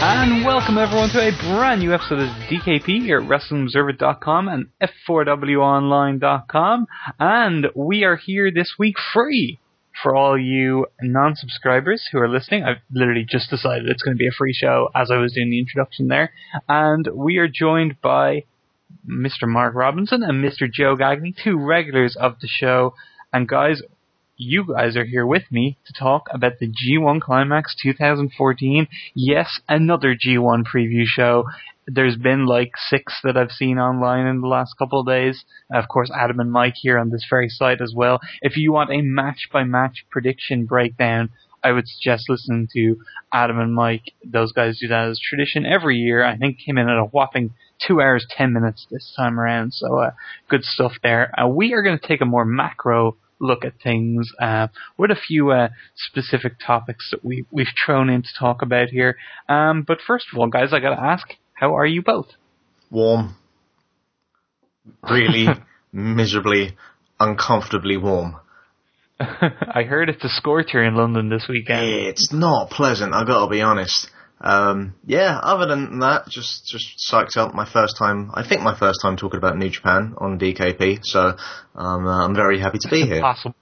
And welcome everyone to a brand new episode of DKP here at WrestlingObserver.com and F4WOnline.com. And we are here this week free for all you non-subscribers who are listening. I've literally just decided it's going to be a free show as I was doing the introduction there. And we are joined by Mr. Mark Robinson and Mr. Joe Gagney, two regulars of the show. And guys, you guys are here with me to talk about the G1 Climax 2014. Yes, another G1 preview show. There's been like 6 that I've seen online in the last couple of days. Of course, Adam and Mike here on this very site as well. If you want a match-by-match prediction breakdown, I would suggest listening to Adam and Mike. Those guys do that as tradition every year. I think came in at a whopping 2 hours, 10 minutes this time around. So good stuff there. We are going to take a more macro look at things with a few specific topics that we've thrown in to talk about here. But first of all, guys, I got to ask, how are you both? Warm. Really miserably, uncomfortably warm. I heard it's a scorcher in London this weekend. It's not pleasant, I've got to be honest. Other than that, just psyched up. My first time talking about New Japan on DKP, so I'm very happy to be here. Awesome.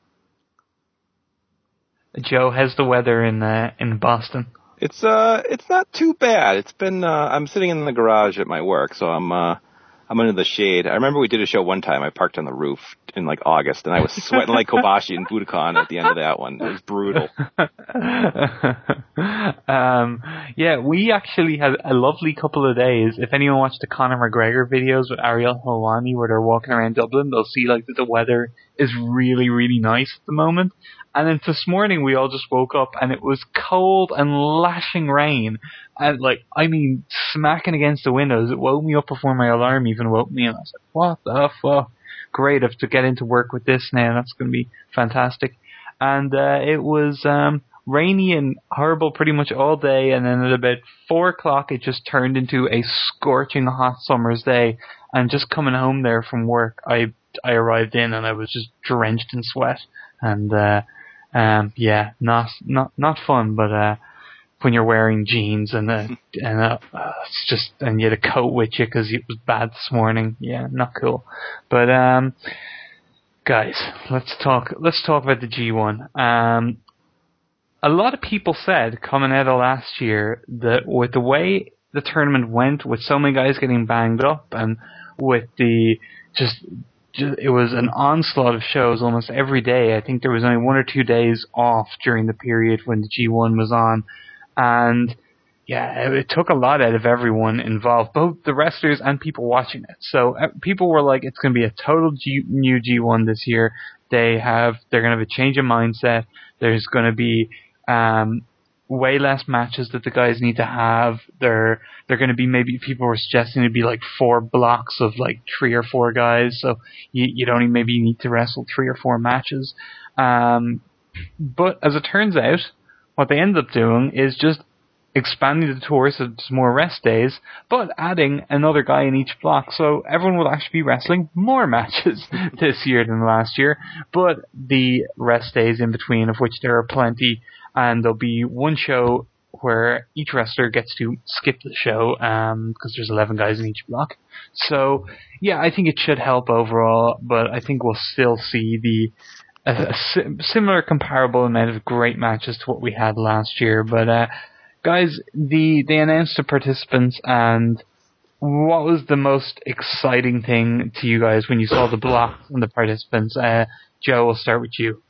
Joe, how's the weather in Boston? It's not too bad. It's been I'm sitting in the garage at my work, so I'm under the shade. I remember we did a show one time. I parked on the roof in like August, and I was sweating like Kobashi and Budokan at the end of that one. It was brutal. We actually had a lovely couple of days. If anyone watched the Conor McGregor videos with Ariel Helwani where they're walking around Dublin, they'll see like that the weather is really, really nice at the moment. And then this morning we all just woke up and it was cold and lashing rain. And smacking against the windows. It woke me up before my alarm even woke me. And I was like, what the fuck? Great, I have to get into work with this now. That's going to be fantastic. And it was rainy and horrible pretty much all day. And then at about 4 o'clock, it just turned into a scorching hot summer's day. And just coming home there from work, I arrived in and I was just drenched in sweat. And not fun, but when you're wearing jeans and it's just, and you had a coat with you because it was bad this morning. Yeah, not cool. But guys, let's talk about the G1. A lot of people said coming out of last year that with the way the tournament went, with so many guys getting banged up, and with the it was an onslaught of shows almost every day. I think there was only 1 or 2 days off during the period when the G1 was on. And yeah, it took a lot out of everyone involved, both the wrestlers and people watching it. So people were like, it's going to be a total new G1 this year. They're going to have a change of mindset. There's going to be way less matches that the guys need to have. They're going to be, maybe people were suggesting it'd be like 4 blocks of like 3 or 4 guys. So you don't even maybe need to wrestle 3 or 4 matches. But as it turns out, what they ended up doing is just expanding the tour so there's more rest days, but adding another guy in each block. So everyone will actually be wrestling more matches this year than last year, but the rest days in between, of which there are plenty, and there'll be one show where each wrestler gets to skip the show because there's 11 guys in each block. So, yeah, I think it should help overall, but I think we'll still see a similar comparable amount of great matches to what we had last year. But guys, they announced the participants, and what was the most exciting thing to you guys when you saw the blocks and the participants? Joe, we'll start with you.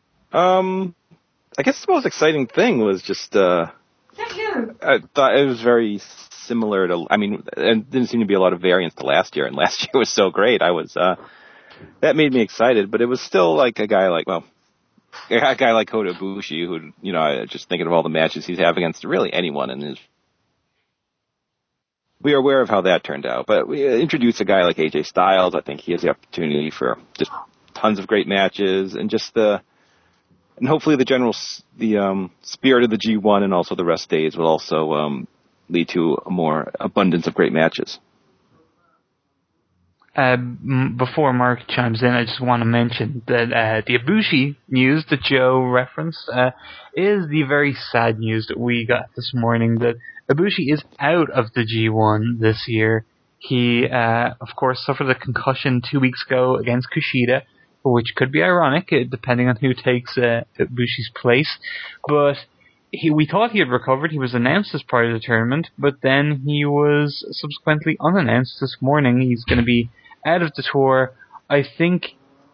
I guess the most exciting thing was just I thought it was very similar to, it didn't seem to be a lot of variance to last year, and last year was so great. That made me excited, but it was still like a guy like Kota Ibushi, who, just thinking of all the matches he's had against really anyone, and we are aware of how that turned out. But we introduced a guy like AJ Styles. I think he has the opportunity for just tons of great matches, and and hopefully the spirit of the G1 and also the rest days will also lead to a more abundance of great matches. Before Mark chimes in, I just want to mention that the Ibushi news that Joe referenced is the very sad news that we got this morning, that Ibushi is out of the G1 this year. He, of course, suffered a concussion 2 weeks ago against Kushida, which could be ironic, depending on who takes Ibushi's place. But we thought he had recovered. He was announced as part of the tournament, but then he was subsequently unannounced this morning. He's going to be out of the tour. I think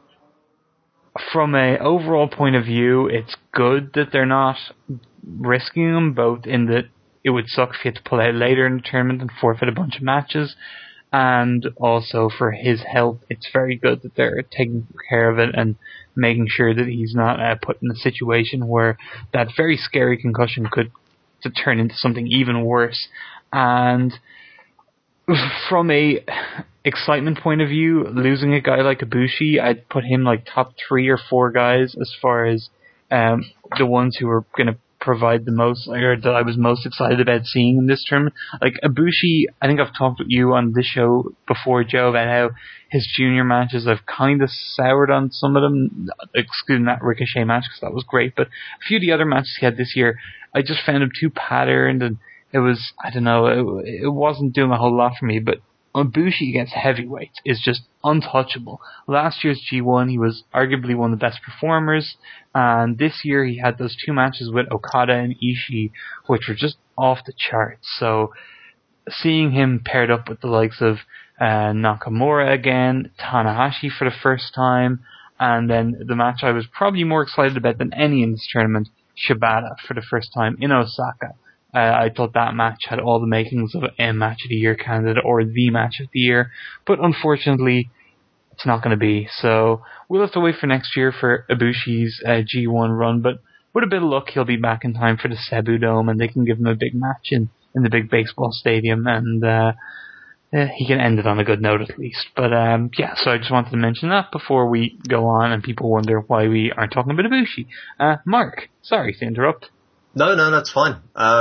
from an overall point of view, it's good that they're not risking him, both in that it would suck if he had to pull out later in the tournament and forfeit a bunch of matches, and also for his health, it's very good that they're taking care of it and making sure that he's not put in a situation where that very scary concussion could to turn into something even worse. And from a excitement point of view, losing a guy like Ibushi, I'd put him like top 3 or 4 guys as far as the ones who are going to provide the most, or that I was most excited about seeing in this tournament. Like Ibushi, I think I've talked with you on this show before, Joe, about how his junior matches, I've kind of soured on some of them, excluding that Ricochet match because that was great, but a few of the other matches he had this year, I just found him too patterned, and it was, I don't know, it wasn't doing a whole lot for me. But Ibushi against heavyweights is just untouchable. Last year's G1, he was arguably one of the best performers, and this year he had those 2 matches with Okada and Ishii, which were just off the charts. So seeing him paired up with the likes of Nakamura again, Tanahashi for the first time, and then the match I was probably more excited about than any in this tournament, Shibata for the first time in Osaka. I thought that match had all the makings of a match of the year candidate or the match of the year, but unfortunately it's not going to be. So we'll have to wait for next year for Ibushi's G1 run, but with a bit of luck he'll be back in time for the Cebu Dome and they can give him a big match in the big baseball stadium, and he can end it on a good note at least. But yeah, so I just wanted to mention that before we go on and people wonder why we aren't talking about Ibushi. Mark, sorry to interrupt. No, that's fine.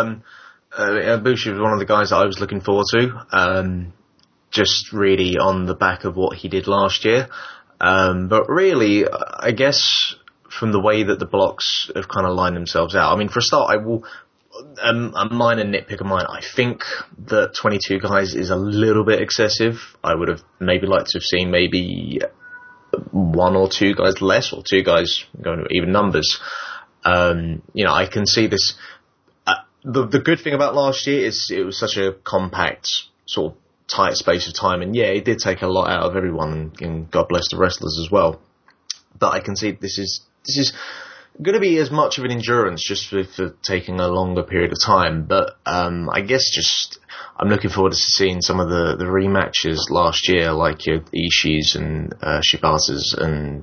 Ibushi was one of the guys that I was looking forward to, just really on the back of what he did last year. But really, I guess from the way that the blocks have kind of lined themselves out, I mean, for a start, I will, a minor nitpick of mine, I think that 22 guys is a little bit excessive. I would have maybe liked to have seen maybe 1 or 2 guys less, or 2 guys going to even numbers. I can see this. The good thing about last year is it was such a compact, sort of tight space of time, and yeah, it did take a lot out of everyone, and God bless the wrestlers as well. But I can see this is going to be as much of an endurance just for taking a longer period of time. But I guess just I'm looking forward to seeing some of the rematches last year, like your Ishii's and Shibatas and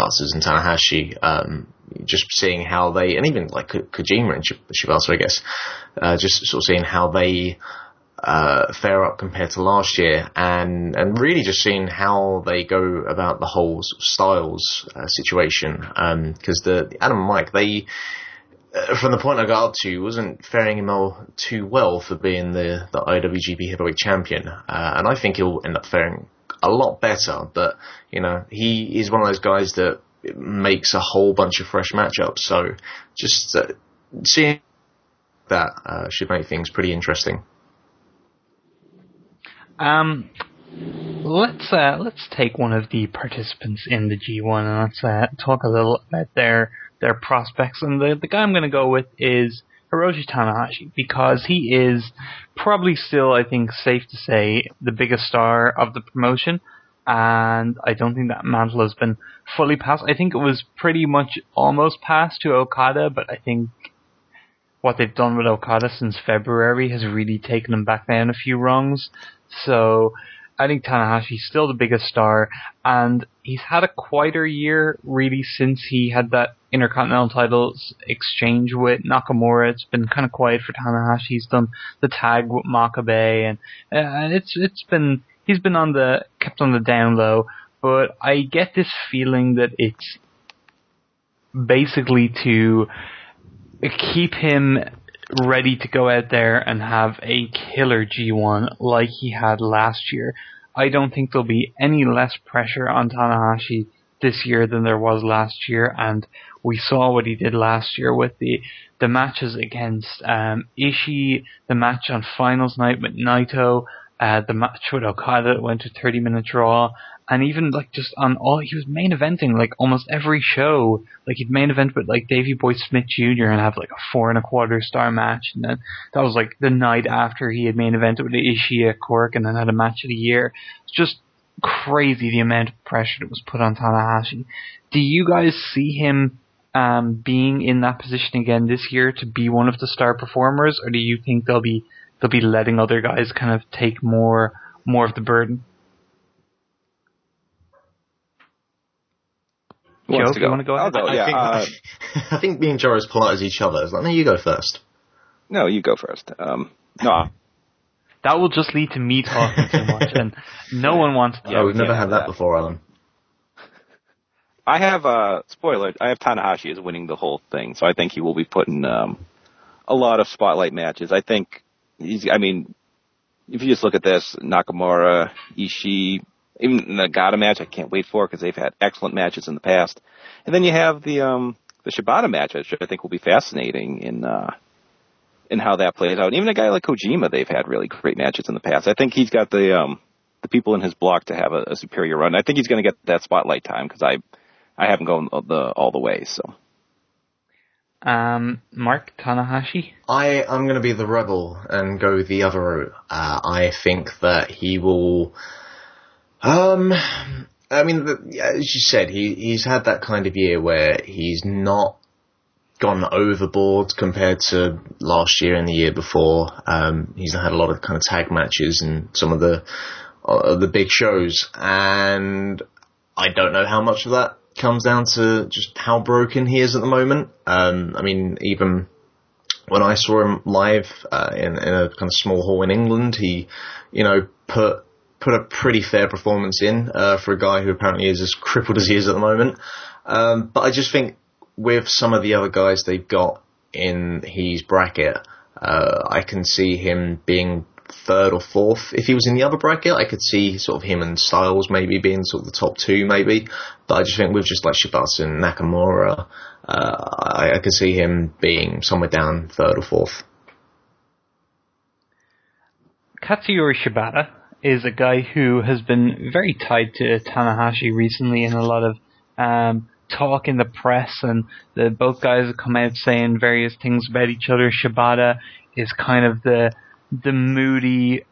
Tanahashi. Just seeing how they, and even like Kojima and Shibata, I guess, just sort of seeing how they fare up compared to last year, and really just seeing how they go about the whole sort of styles situation. Because the Adam and Mike, they, from the point I got up to, wasn't faring him all too well for being the IWGP Heavyweight Champion, and I think he'll end up faring a lot better. But he is one of those guys that makes a whole bunch of fresh matchups. So just seeing that should make things pretty interesting. Let's take one of the participants in the G1 and let's talk a little about their prospects. And the guy I'm going to go with is Hiroshi Tanahashi, because he is probably still, I think, safe to say, the biggest star of the promotion. And I don't think that mantle has been fully passed. I think it was pretty much almost passed to Okada, but I think what they've done with Okada since February has really taken him back down a few rungs. So I think Tanahashi's still the biggest star, and he's had a quieter year really since he had that Intercontinental titles exchange with Nakamura. It's been kind of quiet for Tanahashi. He's done the tag with Makabe, and he's been kept on the down low, but I get this feeling that it's basically to keep him ready to go out there and have a killer G1 like he had last year. I don't think there'll be any less pressure on Tanahashi this year than there was last year, and we saw what he did last year with the matches against Ishii, the match on finals night with Naito, the match with Okada that went to 30-minute draw, and even like just on all, he was main eventing like almost every show. Like he'd main event with like Davey Boy Smith Jr. and have like a 4.25 star match, and then that was like the night after he had main evented with Ishii at Cork, and then had a match of the year. It's just crazy the amount of pressure that was put on Tanahashi. Do you guys see him being in that position again this year to be one of the star performers, or do you think they'll be letting other guys kind of take more of the burden? Joe, do you want to go ahead? I think me and Joe are as polite as each other. It's like, no, you go first. No, you go first. No. That will just lead to me talking too much, and no one wants to. Yeah, we've never had that before, Alan. I have, spoiler, I have Tanahashi as winning the whole thing, so I think he will be putting a lot of spotlight matches. I think, if you just look at this, Nakamura, Ishii, even the Nagata match, I can't wait for because they've had excellent matches in the past. And then you have the Shibata match, which I think will be fascinating in how that plays out. And even a guy like Kojima, they've had really great matches in the past. I think he's got the people in his block to have a superior run. I think he's going to get that spotlight time because I haven't gone all the way. So, Mark, Tanahashi? I'm going to be the rebel and go the other route. I think that he will. As you said, he's had that kind of year where he's not gone overboard compared to last year and the year before. He's had a lot of kind of tag matches and some of the big shows, and I don't know how much of that comes down to just how broken he is at the moment. Even when I saw him live in a kind of small hall in England, he, put a pretty fair performance in for a guy who apparently is as crippled as he is at the moment. But I just think with some of the other guys they've got in his bracket, I can see him being third or fourth. If he was in the other bracket, I could see sort of him and Styles maybe being sort of the top two maybe. But I just think with just like Shibata and Nakamura, I could see him being somewhere down third or fourth. Katsuyori Shibata is a guy who has been very tied to Tanahashi recently in a lot of talk in the press, and both guys have come out saying various things about each other. Shibata is kind of the moody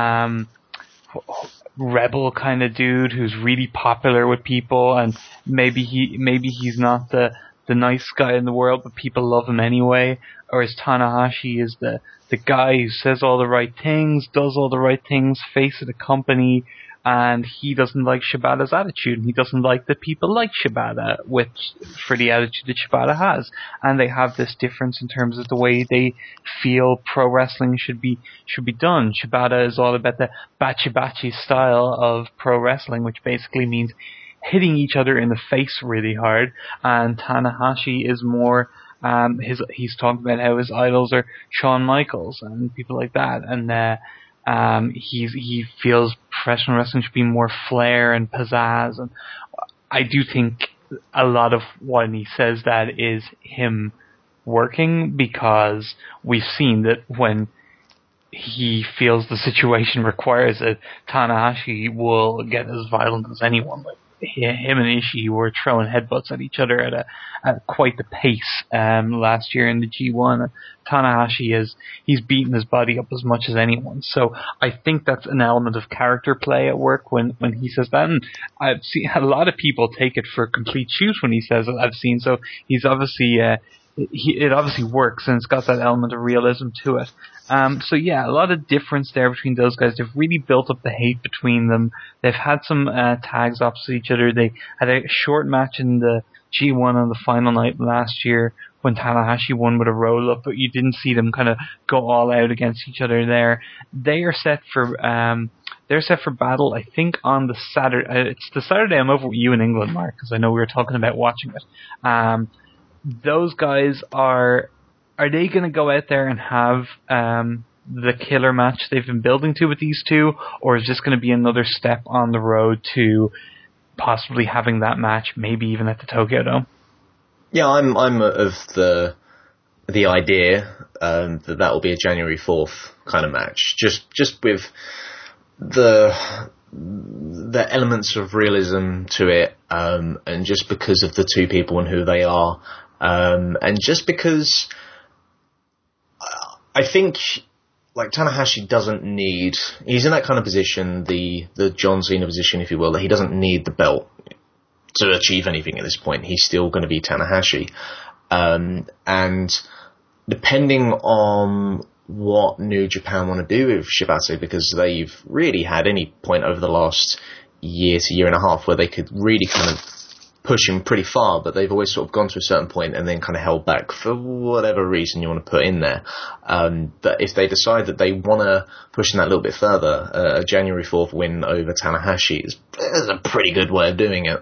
rebel kind of dude who's really popular with people, and maybe he's not the nice guy in the world, but people love him anyway. Or as Tanahashi is the guy who says all the right things, does all the right things, face of the company, and he doesn't like Shibata's attitude, and he doesn't like that people like Shibata for the attitude that Shibata has. And they have this difference in terms of the way they feel pro wrestling should be done. Shibata is all about the bachi-bachi style of pro wrestling, which basically means hitting each other in the face really hard, and Tanahashi is more he's talking about how his idols are Shawn Michaels and people like that, and he feels professional wrestling should be more flair and pizzazz, and I do think a lot of when he says that is him working, because we've seen that when he feels the situation requires it, Tanahashi will get as violent as anyone. Like him and Ishii were throwing headbutts at each other at quite the pace last year in the G1. Tanahashi he's beaten his body up as much as anyone. So I think that's an element of character play at work when he says that. And I've seen a lot of people take it for complete shoot when he says it. I've seen, so he's obviously it obviously works, and it's got that element of realism to it. So yeah, a lot of difference there between those guys. They've really built up the hate between them. They've had some tags opposite each other. They had a short match in the G1 on the final night last year when Tanahashi won with a roll-up, but you didn't see them kind of go all out against each other there. They are set for battle, I think, on the Saturday. It's the Saturday I'm over with you in England, Mark, because I know we were talking about watching it. Those guys are they going to go out there and have the killer match they've been building to with these two, or is this going to be another step on the road to possibly having that match, maybe even at the Tokyo Dome. Yeah, I'm of the idea that will be a January 4th kind of match. Just with the elements of realism to it, and just because of the two people and who they are, and just because I think like Tanahashi doesn't need, he's in that kind of position, the John Cena position, if you will, that he doesn't need the belt to achieve anything at this point. He's still going to be Tanahashi. And depending on what New Japan want to do with Shibata, because they've really had any point over the last year to year and a half where they could really kind of push him pretty far, but they've always sort of gone to a certain point and then kind of held back for whatever reason you want to put in there. But if they decide that they want to push him that a little bit further, a January 4th win over Tanahashi is a pretty good way of doing it.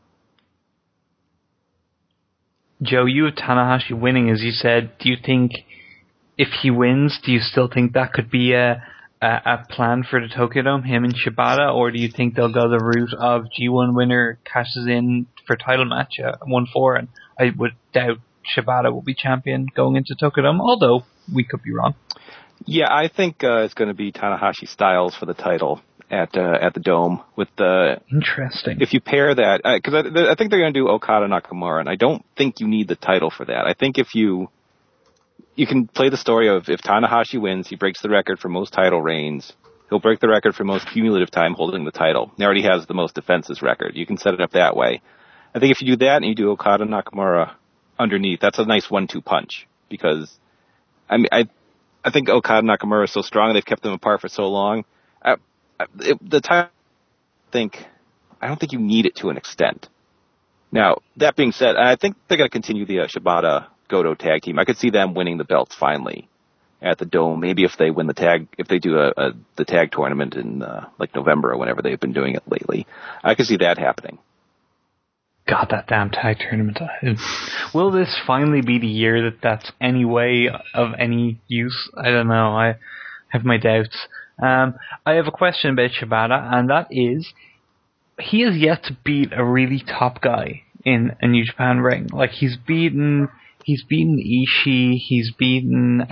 Joe, you have Tanahashi winning, as you said. Do you think if he wins, do you still think that could be a plan for the Tokyo Dome, him and Shibata, or do you think they'll go the route of G1 winner cashes in for title match at 1-4, and I would doubt Shibata will be champion going into Tokyo Dome, although we could be wrong. Yeah, I think it's going to be Tanahashi Styles for the title at the Dome with the. Interesting. If you pair that, because I think they're going to do Okada Nakamura, and I don't think you need the title for that. I think if you can play the story of if Tanahashi wins, he breaks the record for most title reigns. He'll break the record for most cumulative time holding the title. He already has the most defenses record. You can set it up that way. I think if you do that and you do Okada Nakamura underneath, that's a nice 1-2 punch, because I think Okada Nakamura is so strong, they've kept them apart for so long. The title, I don't think you need it to an extent. Now, that being said, I think they're going to continue the Shibata Goto tag team. I could see them winning the belts finally at the Dome. Maybe if they win if they do the tag tournament in like November or whenever they've been doing it lately, I could see that happening. God, that damn tag tournament. Will this finally be the year that's any way of any use? I don't know. I have my doubts. I have a question about Shibata, and that is, he has yet to beat a really top guy in a New Japan ring. Like, he's beaten Ishii, he's beaten,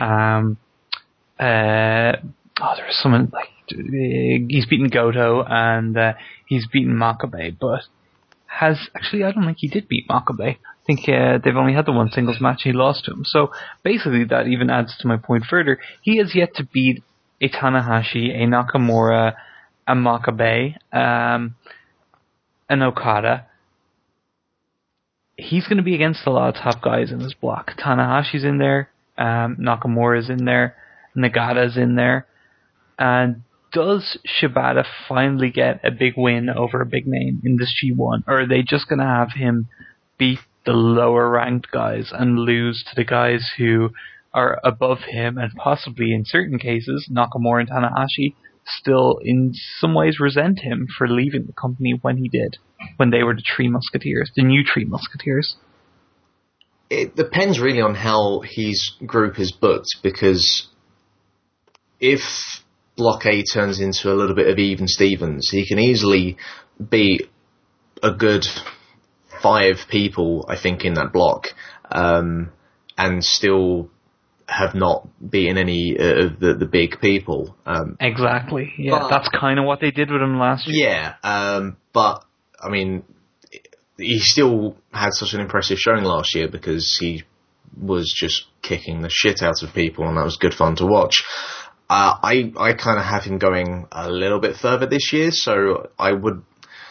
there was someone, like, he's beaten Goto, and he's beaten Makabe, but I don't think he did beat Makabe. I think they've only had the one singles match and he lost to him. So basically that even adds to my point further. He has yet to beat a Tanahashi, a Nakamura, a Makabe, an Okada. He's going to be against a lot of top guys in this block. Tanahashi's in there, Nakamura's in there, Nagata's in there. And does Shibata finally get a big win over a big name in this G1? Or are they just going to have him beat the lower ranked guys and lose to the guys who are above him, and possibly in certain cases, Nakamura and Tanahashi still in some ways resent him for leaving the company when he did, when they were the Three Musketeers, the new Three Musketeers? It depends really on how his group is booked, because if Block A turns into a little bit of even Stevens, he can easily beat a good 5 people, I think, in that block, and still have not beaten any of the big people. Exactly. Yeah, that's kind of what they did with him last year. Yeah, but I mean, he still had such an impressive showing last year because he was just kicking the shit out of people, and that was good fun to watch. I kind of have him going a little bit further this year, so I would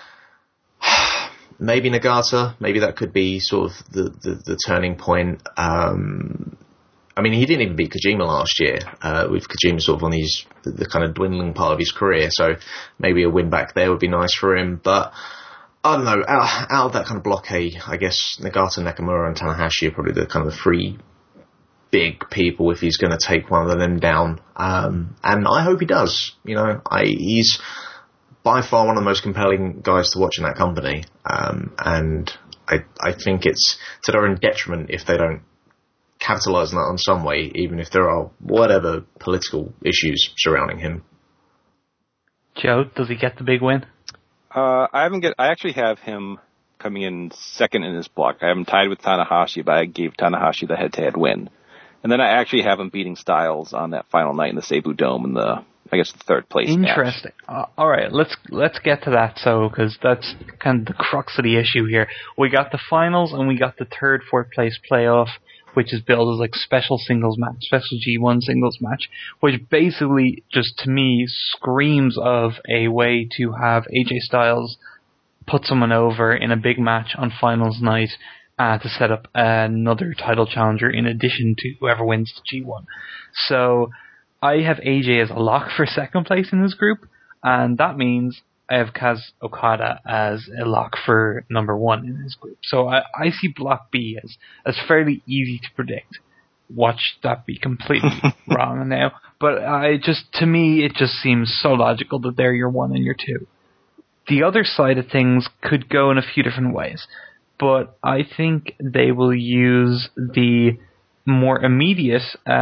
maybe Nagata. Maybe that could be sort of the turning point. I mean, he didn't even beat Kojima last year, with Kojima sort of on the kind of dwindling part of his career, so maybe a win back there would be nice for him. But I don't know, out of that kind of block A, I guess Nagata, Nakamura and Tanahashi are probably the kind of the 3 big people if he's going to take one of them down. And I hope he does. You know, he's by far one of the most compelling guys to watch in that company. And I think it's to their own detriment if they don't capitalise on that on some way, even if there are whatever political issues surrounding him. Joe, does he get the big win? I actually have him coming in second in his block. I have him tied with Tanahashi, but I gave Tanahashi the head-to-head win. And then I actually have him beating Styles on that final night in the Seibu Dome in the third place match. Interesting. All right, let's get to that. So, because that's kind of the crux of the issue here. We got the finals and we got the third, fourth place playoff, which is billed as like special singles match, special G1 singles match, which basically just to me screams of a way to have AJ Styles put someone over in a big match on finals night. To set up another title challenger in addition to whoever wins the G1. So I have AJ as a lock for second place in this group, and that means I have Kaz Okada as a lock for number one in this group. So I see Block B as fairly easy to predict. Watch that be completely wrong now. But to me, it just seems so logical that they're your one and your two. The other side of things could go in a few different ways. But I think they will use the more immediate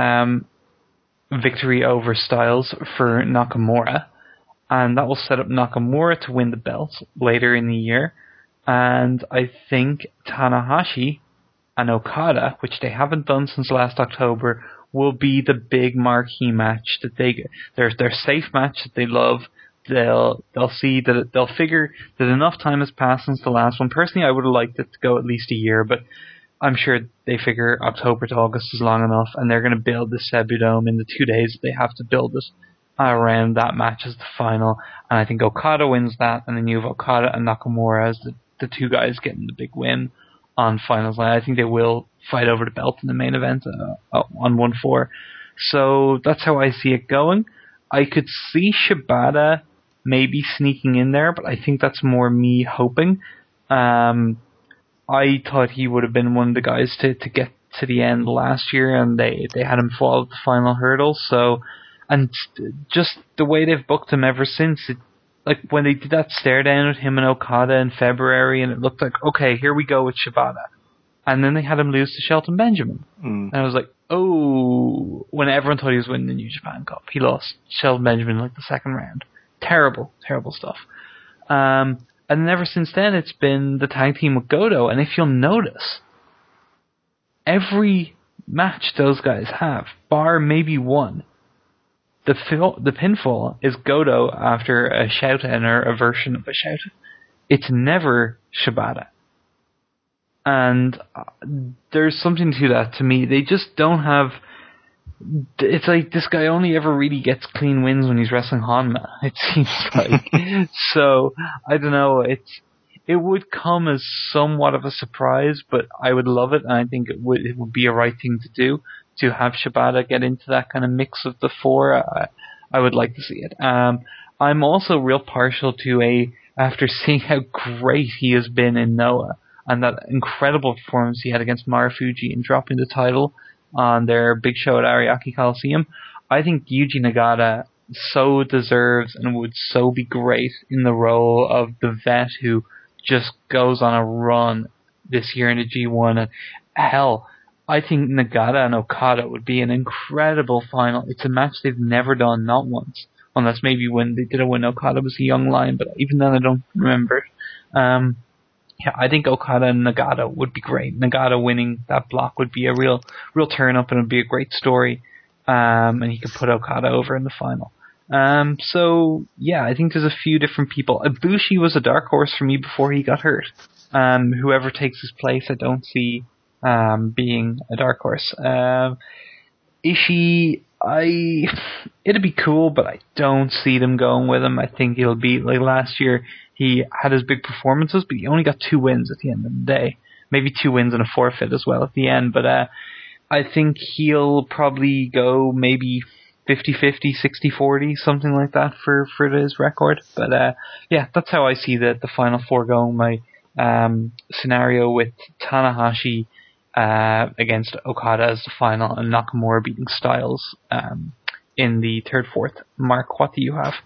victory over Styles for Nakamura, and that will set up Nakamura to win the belt later in the year. And I think Tanahashi and Okada, which they haven't done since last October, will be the big marquee match that their safe match that they love. They'll see that they'll figure that enough time has passed since the last one. Personally, I would have liked it to go at least a year, but I'm sure they figure October to August is long enough, and they're going to build the Seibu Dome in the 2 days they have to build it around that match as the final. And I think Okada wins that, and then you have Okada and Nakamura as the two guys getting the big win on finals night. I think they will fight over the belt in the main event on 1-4. So that's how I see it going. I could see Shibata maybe sneaking in there, but I think that's more me hoping. I thought he would have been one of the guys to get to the end last year, and they had him fall at the final hurdle. So, and just the way they've booked him ever since, like when they did that stare down with him and Okada in February, and it looked like, okay, here we go with Shibata. And then they had him lose to Shelton Benjamin. And I was like, oh, when everyone thought he was winning the New Japan Cup, he lost Shelton Benjamin in like the second round. Terrible, terrible stuff. And then ever since then, it's been the tag team with Goto. And if you'll notice, every match those guys have, bar maybe one, the pinfall is Goto after a shout-in or a version of a shout-in. It's never Shibata. And there's something to that to me. They just don't have... It's like this guy only ever really gets clean wins when he's wrestling Hanma, it seems like. So, I don't know, it would come as somewhat of a surprise, but I would love it, and I think it would be a right thing to do, to have Shibata get into that kind of mix of the four. I would like to see it. I'm also real partial to after seeing how great he has been in Noah, and that incredible performance he had against Marufuji in dropping the title on their big show at Ariake Coliseum, I think Yuji Nagata so deserves and would so be great in the role of the vet who just goes on a run this year in the G1. And hell, I think Nagata and Okada would be an incredible final. It's a match they've never done, not once. Unless maybe when they did it when Okada was a young lion, but even then I don't remember it. Yeah, I think Okada and Nagata would be great. Nagata winning that block would be a real turn up, and it would be a great story. And he could put Okada over in the final. So yeah, I think there's a few different people. Ibushi was a dark horse for me before he got hurt. Whoever takes his place, I don't see being a dark horse. Ishii, it'd be cool, but I don't see them going with him. I think it'll be like last year. He had his big performances, but he only got 2 wins at the end of the day. Maybe 2 wins and a forfeit as well at the end. But I think he'll probably go maybe 50-50, 60-40, something like that for his record. But yeah, that's how I see the final four going. My scenario with Tanahashi against Okada as the final, and Nakamura beating Styles in the third, fourth. Mark, what do you have?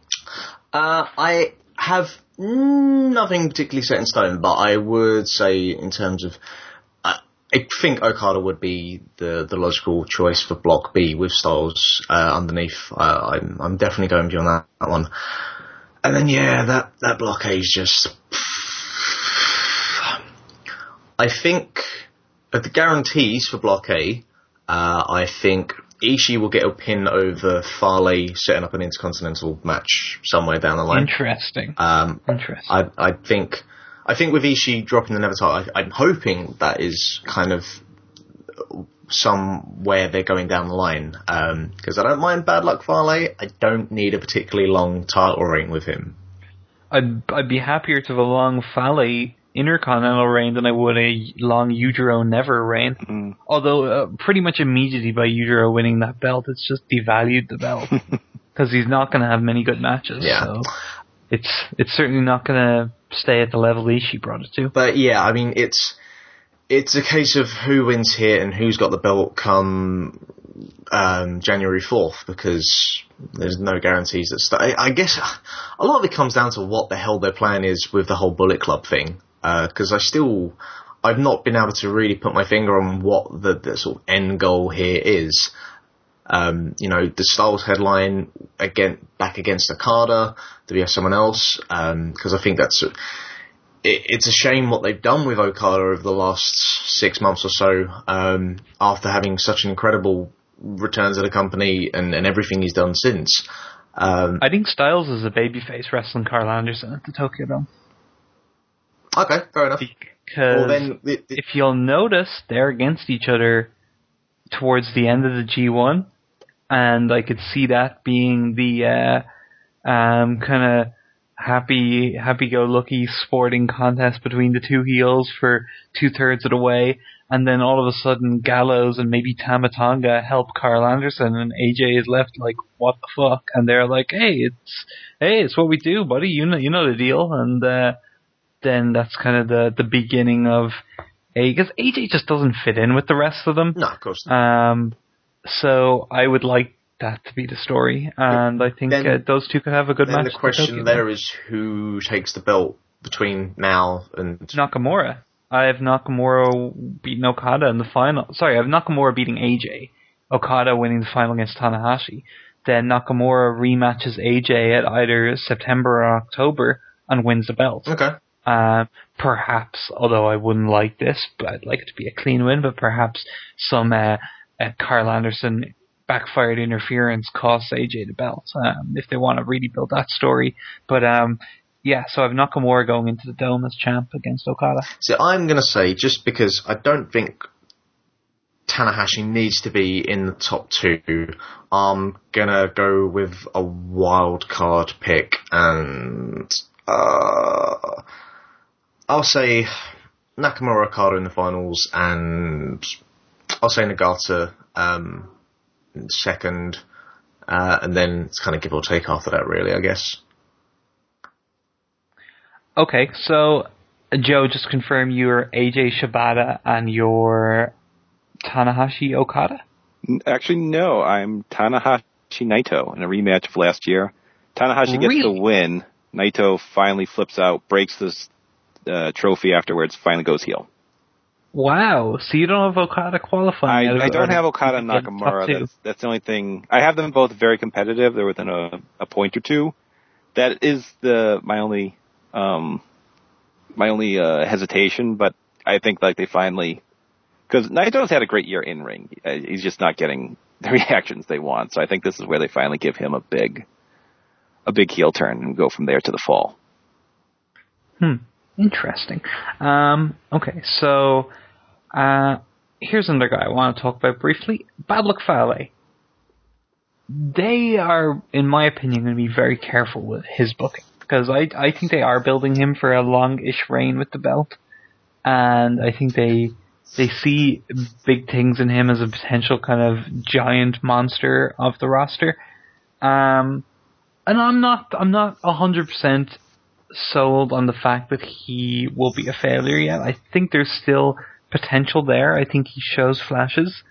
I have nothing particularly set in stone, but I would say in terms of... I think Okada would be the logical choice for Block B with Styles underneath. I'm definitely going beyond that one. And then, that blockade's just... I think, of the guarantees for Block A, I think Ishii will get a pin over Fale setting up an Intercontinental match somewhere down the line. Interesting. Interesting. I think with Ishii dropping the Never title, I'm hoping that is kind of somewhere they're going down the line. Because I don't mind Bad Luck Fale. I don't need a particularly long title reign with him. I'd be happier to have a long Fale Intercontinental reign than I would a long Yujiro Never reign. Mm. Although pretty much immediately by Yujiro winning that belt, it's just devalued the belt because he's not going to have many good matches. Yeah. So it's certainly not going to stay at the level Ishii brought it to. But yeah, I mean it's a case of who wins here and who's got the belt come January 4th, because there's no guarantees that I guess a lot of it comes down to what the hell their plan is with the whole Bullet Club thing. Because I've not been able to really put my finger on what the sort of end goal here is. The Styles headline back against Okada. Do we have someone else? Because I think it's a shame what they've done with Okada over the last 6 months or so. After having such an incredible return to the company and everything he's done since. I think Styles is a babyface wrestling Carl Anderson at the Tokyo Dome. Okay, fair enough. Because if you'll notice, they're against each other towards the end of the G1, and I could see that being the kind of happy-go-lucky sporting contest between the two heels for 2/3 of the way, and then all of a sudden Gallows and maybe Tama Tonga help Carl Anderson, and AJ is left like, what the fuck? And they're like, hey, it's what we do, buddy. You know the deal. And then that's kind of the beginning of because AJ just doesn't fit in with the rest of them. No, of course not. So I would like that to be the story, and I think those two could have a good match. Then the question there is who takes the belt between now and... Nakamura. I have Nakamura beating Okada in the final. Sorry, I have Nakamura beating AJ. Okada winning the final against Tanahashi. Then Nakamura rematches AJ at either September or October and wins the belt. Okay. Perhaps, although I wouldn't like this, but I'd like it to be a clean win, but perhaps some Carl Anderson backfired interference costs AJ the belt, if they want to really build that story. But so I have Nakamura going into the Dome as champ against Okada. So I'm going to say, just because I don't think Tanahashi needs to be in the top two, I'm going to go with a wild card pick, and I'll say Nakamura Okada in the finals, and I'll say Nagata second, and then it's kind of give or take after that, really, I guess. Okay, so Joe, just confirm your AJ Shibata and your Tanahashi Okada? Actually, no, I'm Tanahashi Naito in a rematch of last year. Tanahashi gets the win. Naito finally flips out, breaks this trophy afterwards, finally goes heel. Wow, so you don't have Okada qualifying? I don't have Okada and Nakamura. That's the only thing. I have them both very competitive. They're within a point or two. That is my only hesitation. But I think they finally, because Naito's had a great year in ring. He's just not getting the reactions they want. So I think this is where they finally give him a big heel turn and go from there to the fall. Interesting. Okay, so here's another guy I want to talk about briefly. Bad Luck Fale. They are, in my opinion, going to be very careful with his booking, because I think they are building him for a long-ish reign with the belt, and I think they see big things in him as a potential kind of giant monster of the roster. And I'm not 100% sold on the fact that he will be a failure yet. I think there's still potential there. I think he shows flashes.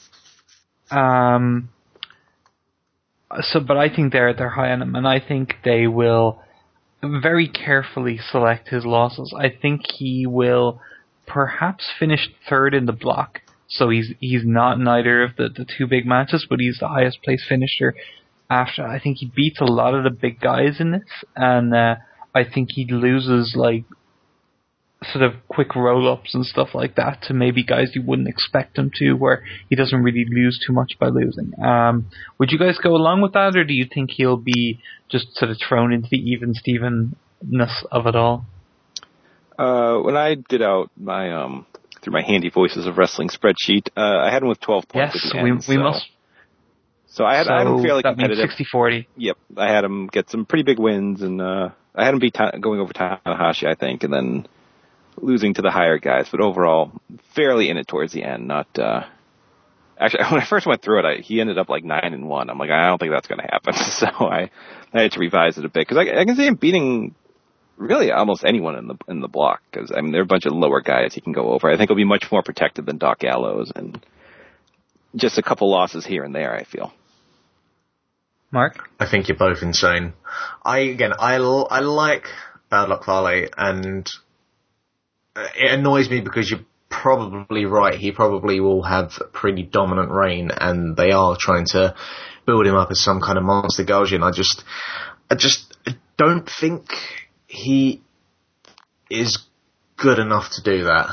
But I think they're high on him, and I think they will very carefully select his losses. I think he will perhaps finish third in the block, so he's not in either of the two big matches, but he's the highest placed finisher. after. I think he beats a lot of the big guys in this, and I think he loses like sort of quick roll-ups and stuff like that to maybe guys you wouldn't expect him to, where he doesn't really lose too much by losing. Would you guys go along with that, or do you think he'll be just sort of thrown into the even-Stevenness of it all? When I did out my through my handy Voices of Wrestling spreadsheet, I had him with 12 points at the end. We must. So I had him fairly competitive. That means 60-40. Yep, I had him get some pretty big wins, and I had him going over Tanahashi, I think, and then losing to the higher guys. But overall, fairly in it towards the end. Not actually, when I first went through it, he ended up like 9-1. I'm like, I don't think that's going to happen. So I had to revise it a bit, because I can see him beating really almost anyone in the block, because I mean there are a bunch of lower guys he can go over. I think he'll be much more protected than Doc Gallows, and just a couple losses here and there, I feel. Mark? I think you're both insane. I like Bad Luck Fale, and it annoys me because you're probably right. He probably will have a pretty dominant reign, and they are trying to build him up as some kind of monster Gaijin. I just don't think he is good enough to do that.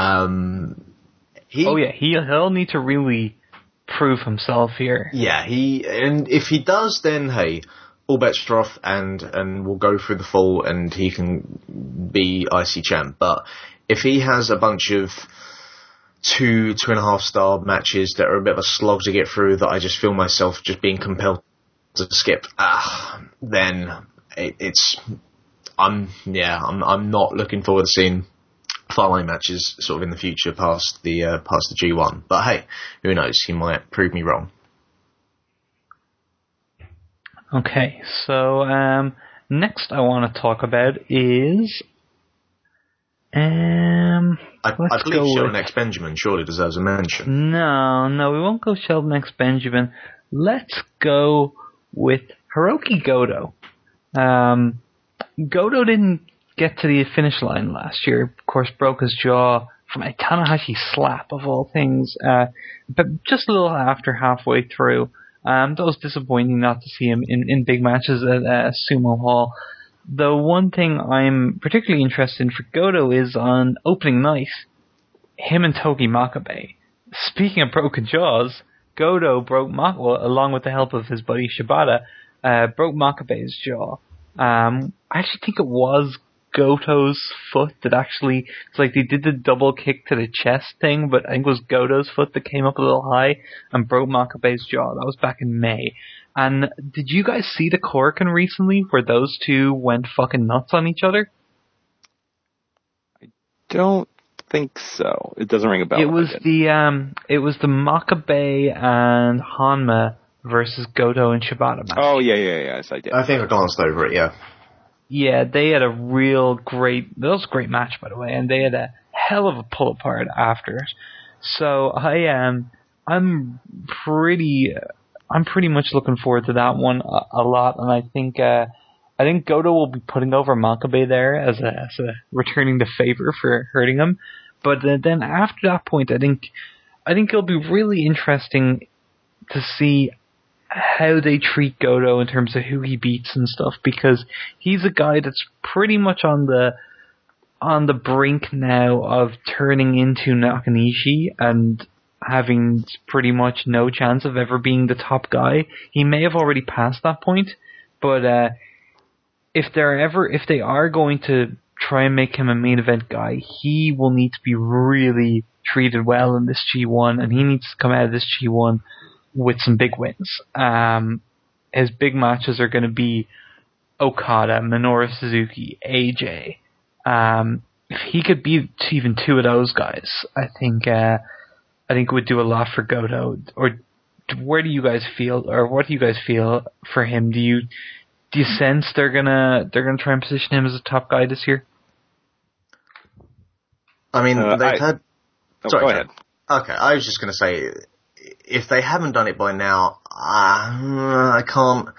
He'll need to really prove himself here. Yeah, and if he does, then hey, all bets are off, and we'll go through the fall, and he can be IC champ. But if he has a bunch of 2.5 star matches that are a bit of a slog to get through, that I just feel myself just being compelled to skip, then I'm not looking forward to seeing Fale matches sort of in the future past the G1. But hey, who knows? He might prove me wrong. Okay, so next I want to talk about is I believe Sheldon X Benjamin surely deserves a mention. No, we won't go Sheldon X Benjamin. Let's go with Hiroki Goto. Goto didn't get to the finish line last year. Of course, broke his jaw from a Tanahashi slap of all things, but just a little after halfway through. That was disappointing not to see him in big matches at Sumo Hall. The one thing I'm particularly interested in for Goto is on opening night, him and Togi Makabe. Speaking of broken jaws, Goto broke along with the help of his buddy Shibata, broke Makabe's jaw. I actually think it was Goto's foot that actually, it's like they did the double kick to the chest thing, but I think it was Goto's foot that came up a little high and broke Makabe's jaw. That was back in May. And did you guys see the Korakuen recently where those two went fucking nuts on each other? I don't think so. It doesn't ring a bell. It was the Makabe and Hanma versus Goto and Shibata match. Oh yeah, yes I did. I think I glanced over it, yeah. Yeah, they had that was a great match, by the way, and they had a hell of a pull apart after it. So I'm pretty much looking forward to that one a lot, and I think Goto will be putting over Makabe there as a returning the favor for hurting him. But then after that point, I think it'll be really interesting to see how they treat Goto in terms of who he beats and stuff, because he's a guy that's pretty much on the brink now of turning into Nakanishi and having pretty much no chance of ever being the top guy. He may have already passed that point, but if they are going to try and make him a main event guy, he will need to be really treated well in this G1, and he needs to come out of this G1 with some big wins. His big matches are going to be Okada, Minoru Suzuki, AJ. If he could beat even two of those guys, I think it would do a lot for Goto. Or where do you guys feel, or what do you guys feel for him? Do you sense they're gonna try and position him as a top guy this year? I mean, they've had. Sorry, go ahead. Okay, I was just going to say, if they haven't done it by now, I can't.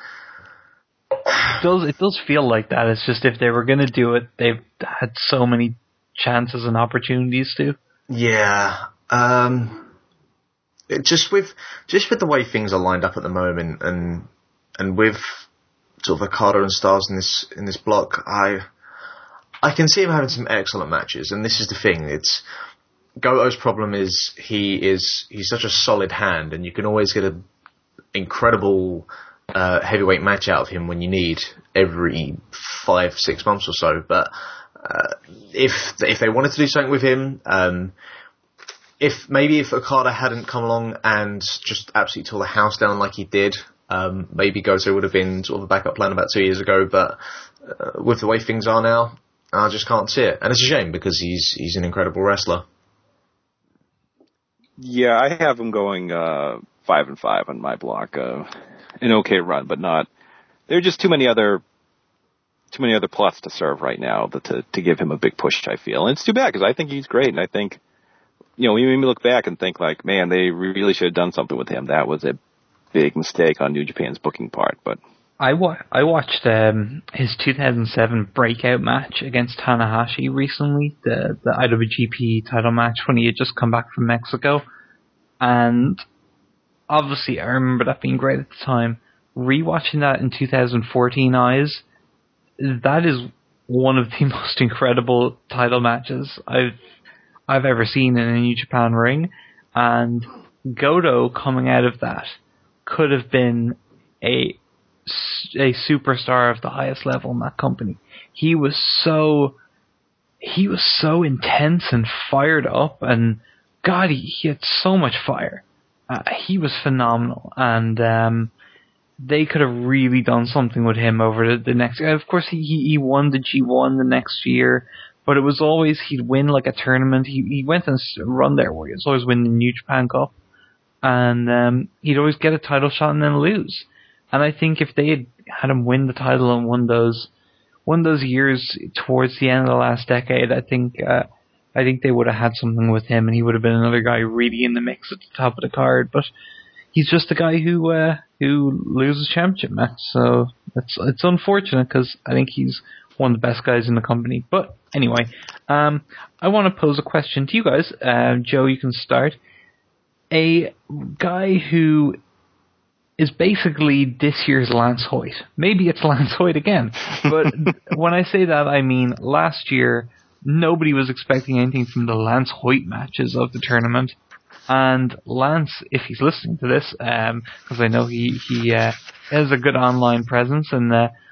It does feel like that. It's just if they were going to do it, they've had so many chances and opportunities to. Yeah. Just with the way things are lined up at the moment, and and with sort of Okada and Stars in this block, I can see him having some excellent matches. And this is the thing: it's Goto's problem is he's such a solid hand, and you can always get an incredible heavyweight match out of him when you need every 5-6 months or so. But if they wanted to do something with him, if Okada hadn't come along and just absolutely tore the house down like he did, maybe Goto would have been sort of a backup plan about 2 years ago. But with the way things are now, I just can't see it, and it's a shame because he's an incredible wrestler. Yeah, I have him going 5-5 on my block. An okay run, but not. There are just too many other plots to serve right now to give him a big push. I feel, and it's too bad because I think he's great, and I think we made me look back and think like, man, they really should have done something with him. That was a big mistake on New Japan's booking part. But I watched his 2007 breakout match against Tanahashi recently, the IWGP title match when he had just come back from Mexico, and obviously I remember that being great at the time. Rewatching that in 2014 eyes, that is one of the most incredible title matches I've ever seen in a New Japan ring, and Goto coming out of that could have been a superstar of the highest level in that company. He was so intense and fired up, and God, he had so much fire. He was phenomenal, and they could have really done something with him over the next. Of course, he won the G1 the next year, but it was always he'd win like a tournament. He went on a run there where he was always winning the New Japan Cup, and he'd always get a title shot and then lose. And I think if they had him win the title in one of those years towards the end of the last decade, I think they would have had something with him, and he would have been another guy really in the mix at the top of the card. But he's just a guy who loses championship match, so it's unfortunate because I think he's one of the best guys in the company. But anyway, I want to pose a question to you guys. Joe, you can start. A guy who is basically this year's Lance Hoyt. Maybe it's Lance Hoyt again. But when I say that, I mean last year, nobody was expecting anything from the Lance Hoyt matches of the tournament. And Lance, if he's listening to this, because I know he has a good online presence, and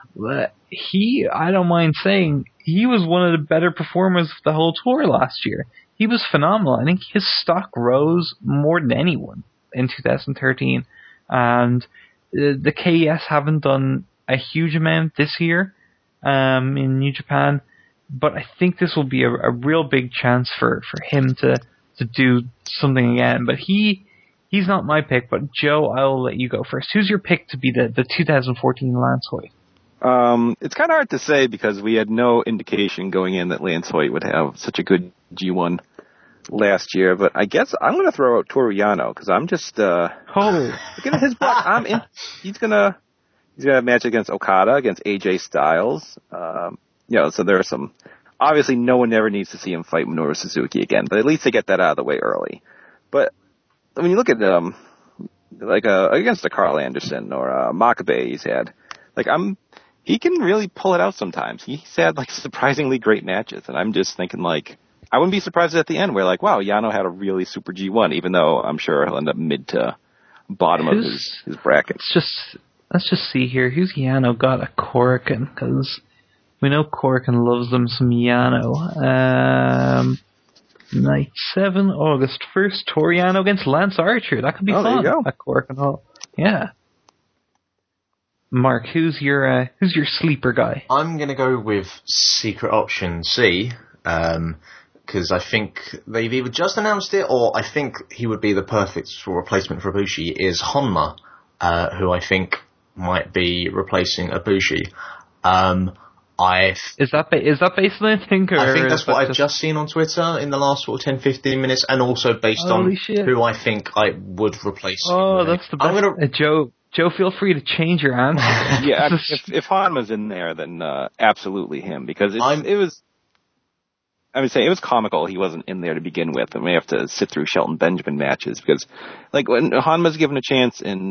I don't mind saying, he was one of the better performers of the whole tour last year. He was phenomenal. I think his stock rose more than anyone in 2013. And the KES haven't done a huge amount this year in New Japan, but I think this will be a real big chance for him to do something again. But he's not my pick. But Joe, I'll let you go first. Who's your pick to be the 2014 Lance Hoyt? It's kind of hard to say because we had no indication going in that Lance Hoyt would have such a good G1 last year, but I guess I'm going to throw out Toru Yano because I'm just looking at his block. He's gonna have a match against Okada, against AJ Styles. So there are some. Obviously, no one ever needs to see him fight Minoru Suzuki again, but at least they get that out of the way early. But when you look at against a Carl Anderson or Makabe, he's had he can really pull it out sometimes. He's had surprisingly great matches, and I'm just thinking I wouldn't be surprised at the end where wow, Yano had a really super G1, even though I'm sure he'll end up mid to bottom of his bracket. Let's just see here. Who's Yano got a Korakuen? Because we know Korakuen loves them some Yano. Night 7, August 1st, Toru Yano against Lance Archer. That could be fun. There you go. At Korakuen Hall. Yeah. Mark, who's your sleeper guy? I'm going to go with secret option C, because I think they've either just announced it, or I think he would be the perfect replacement for Ibushi, is Honma, who I think might be replacing Ibushi. Is that based on anything? I think that's what I've just seen on Twitter in the last 10-15 minutes, and also based on who I think I would replace him. Oh, that's the best. Joe, feel free to change your answer. Yeah, if Honma's in there, then absolutely him, because it was comical he wasn't in there to begin with, and we have to sit through Shelton Benjamin matches, because when Honma's given a chance in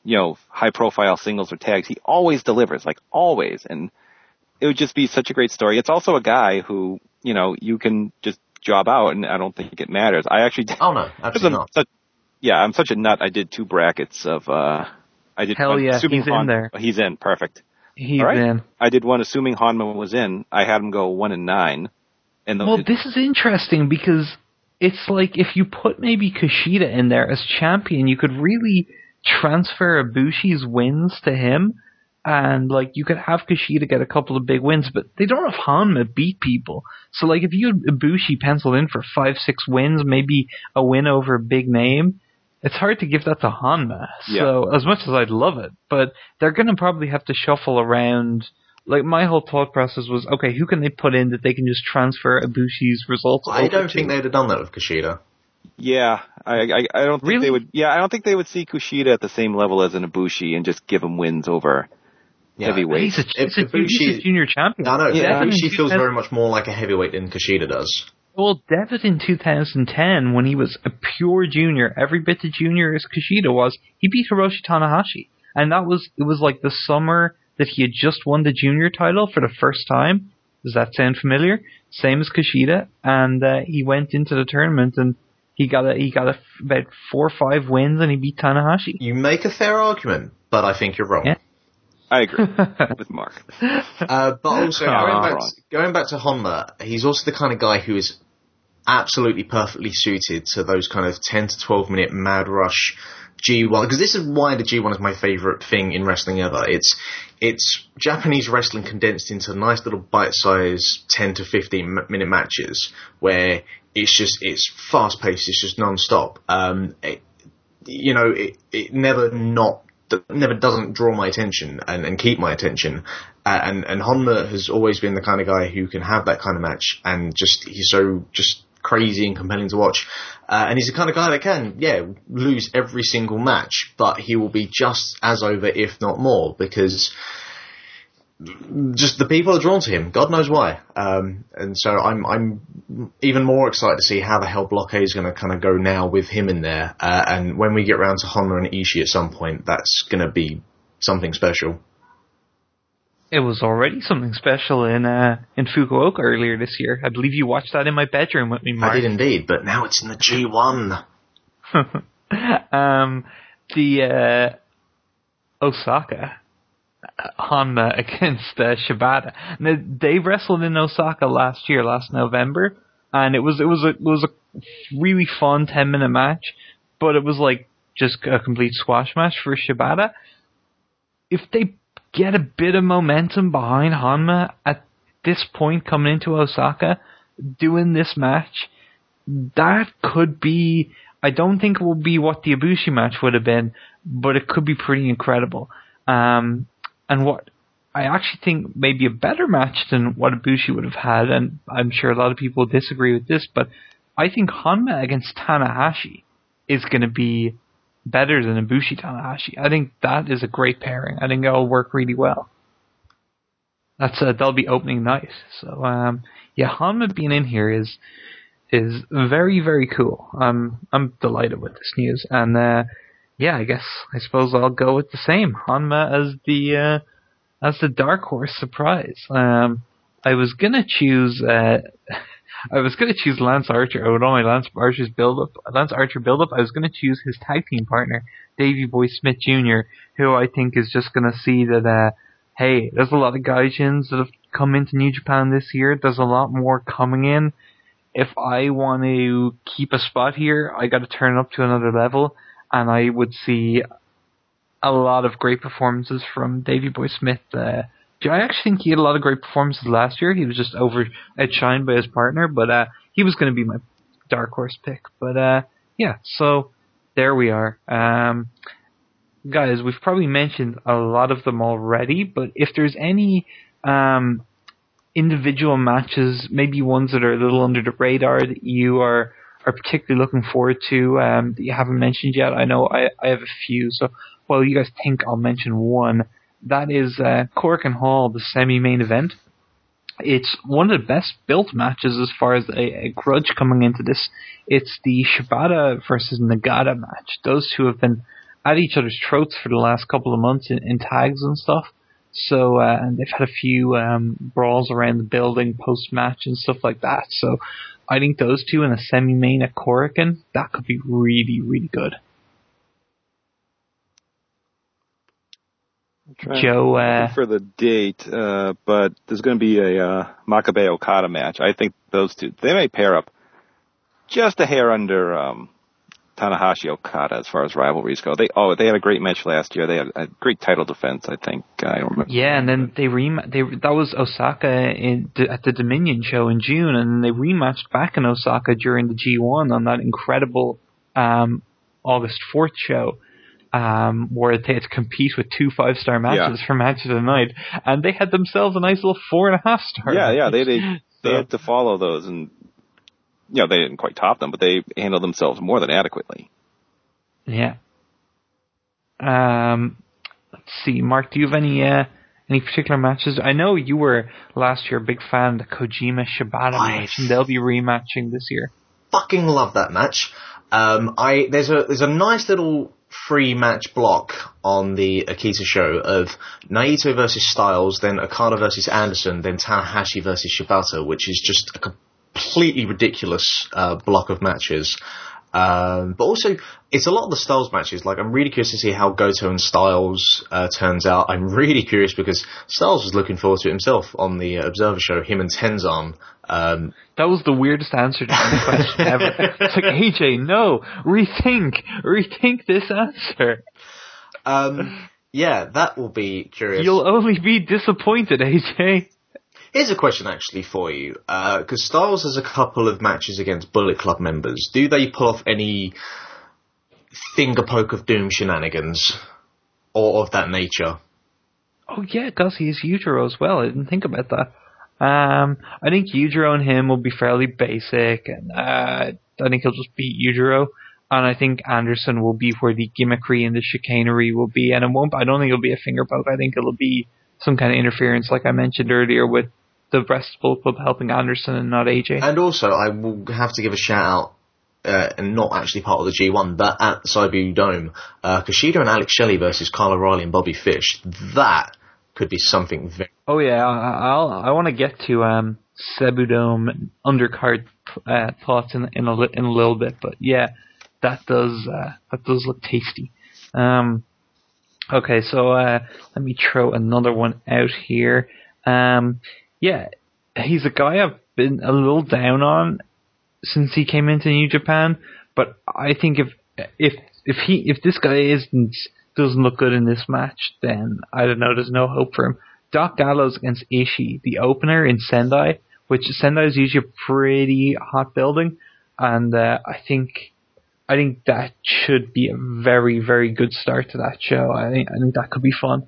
high-profile singles or tags, he always delivers, like always. And it would just be such a great story. It's also a guy who, you can just job out, and I don't think it matters. I actually... Oh, no, absolutely not. I'm such a nut. I did 2 brackets of... Hell yeah, he's in there. He's in, perfect. He's All right. in. I did one assuming Hanma was in. I had him go 1-9. This is interesting because it's like if you put maybe Kushida in there as champion, you could really transfer Ibushi's wins to him, and like you could have Kushida get a couple of big wins, but they don't have Hanma beat people. So like if you had Ibushi penciled in for 5-6 wins, maybe a win over a big name, it's hard to give that to Hanma. Yeah. So as much as I'd love it, but they're going to probably have to shuffle around. Like my whole thought process was, okay, who can they put in that they can just transfer Ibushi's results? I don't think they'd have done that with Kushida. Yeah, I don't think they would. Yeah, I don't think they would see Kushida at the same level as an Ibushi and just give him wins over heavyweight. He's a junior champion. I know. Yeah. Ibushi feels very much more like a heavyweight than Kushida does. Well, Devitt in 2010, when he was a pure junior, every bit the junior as Kushida was, he beat Hiroshi Tanahashi. And it was like the summer that he had just won the junior title for the first time. Does that sound familiar? Same as Kushida. And he went into the tournament and he got about 4 or 5 wins and he beat Tanahashi. You make a fair argument, but I think you're wrong. Yeah. I agree with Mark. But also, going back to Honma, he's also the kind of guy who is absolutely perfectly suited to those kind of 10 to 12 minute mad rush G1, because this is why the G1 is my favourite thing in wrestling ever. It's Japanese wrestling condensed into nice little bite-sized 10 to 15 minute matches where it's fast-paced, it's just non-stop. It never doesn't draw my attention and keep my attention. And Honma has always been the kind of guy who can have that kind of match and he's so just crazy and compelling to watch. And he's the kind of guy that can, lose every single match, but he will be just as over, if not more, because just the people are drawn to him. God knows why. And so I'm even more excited to see how the hell Blockade is going to kind of go now with him in there. And when we get around to Honma and Ishii at some point, that's going to be something special. It was already something special in Fukuoka earlier this year. I believe you watched that in my bedroom with me, Mark. I did indeed, but now it's in the G1. The Osaka Honma against Shibata. Now, they wrestled in Osaka last November, and it was a really fun 10-minute match, but it was like just a complete squash match for Shibata. If they get a bit of momentum behind Honma at this point coming into Osaka, doing this match, that could be, I don't think it will be what the Ibushi match would have been, but it could be pretty incredible. And what I actually think may be a better match than what Ibushi would have had, and I'm sure a lot of people disagree with this, but I think Honma against Tanahashi is going to be better than Ibushi Tanahashi. I think that is a great pairing. I think that'll work really well. That'll be opening night. So Honma being in here is very, very cool. I'm delighted with this news, and I suppose I'll go with the same Honma as the dark horse surprise. I was gonna choose Lance Archer. With all my Lance Archer build-up, I was going to choose his tag team partner, Davey Boy Smith Jr., who I think is just going to see that, hey, there's a lot of gaijins that have come into New Japan this year. There's a lot more coming in. If I want to keep a spot here, I got to turn it up to another level, and I would see a lot of great performances from Davey Boy Smith. I actually think he had a lot of great performances last year. He was just outshined by his partner, but he was going to be my dark horse pick. But so there we are. Guys, we've probably mentioned a lot of them already, but if there's any individual matches, maybe ones that are a little under the radar that you are particularly looking forward to that you haven't mentioned yet, I know I have a few. So while you guys think I'll mention one, that is Cork and Hall, the semi-main event. It's one of the best built matches as far as a grudge coming into this. It's the Shibata versus Nagata match. Those two have been at each other's throats for the last couple of months in tags and stuff. So, and they've had a few brawls around the building post-match and stuff like that. So I think those two in a semi-main at Korakuen, that could be really, really good. Joe, for the date, but there's going to be a Makabe Okada match. I think those two, they may pair up just a hair under Tanahashi Okada as far as rivalries go. They had a great match last year. They had a great title defense, I think. I don't remember. Yeah, and then that was Osaka at the Dominion show in June, and then they rematched back in Osaka during the G1 on that incredible August 4th show. Where they had to compete with 2 5-star matches for match of the night, and they had themselves a nice little 4.5 star. Yeah, they had to follow those, and they didn't quite top them, but they handled themselves more than adequately. Yeah. Let's see, Mark, do you have any particular matches? I know you were last year a big fan of the Kojima Shibata match, and they'll be rematching this year. Fucking love that match. There's a nice little free match block on the Akita show of Naito versus Styles, then Okada versus Anderson, then Tanahashi versus Shibata, which is just a completely ridiculous block of matches. But also, it's a lot of the Styles matches. Like, I'm really curious to see how Goto and Styles turns out. I'm really curious because Styles was looking forward to it himself on the Observer show, him and Tenzan. That was the weirdest answer to any question ever. It's like, AJ, no, rethink this answer. Yeah, that will be curious. You'll only be disappointed, AJ. Here's a question actually for you, because Styles has a couple of matches against Bullet Club members. Do they pull off any finger poke of doom shenanigans or of that nature? Oh yeah, because he's Yujiro as well. I didn't think about that. I think Yujiro and him will be fairly basic, and I think he'll just beat Yujiro. And I think Anderson will be where the gimmickry and the chicanery will be, and I don't think it'll be a finger poke. I think it'll be some kind of interference, like I mentioned earlier, with the rest of Bullet Club helping Anderson and not AJ. And also, I will have to give a shout out, and not actually part of the G1, but at Seibu Dome, Kushida and Alex Shelley versus Kyle O'Reilly and Bobby Fish. That could be something very... Oh yeah, I want to get to Seibu Dome undercard thoughts in a little bit, but yeah, that does look tasty. Okay, so let me throw another one out here. Yeah, he's a guy I've been a little down on since he came into New Japan, but I think if this guy doesn't look good in this match, then I don't know, there's no hope for him. Doc Gallows against Ishii, the opener in Sendai, which Sendai is usually a pretty hot building, and I think that should be a very, very good start to that show. I think that could be fun.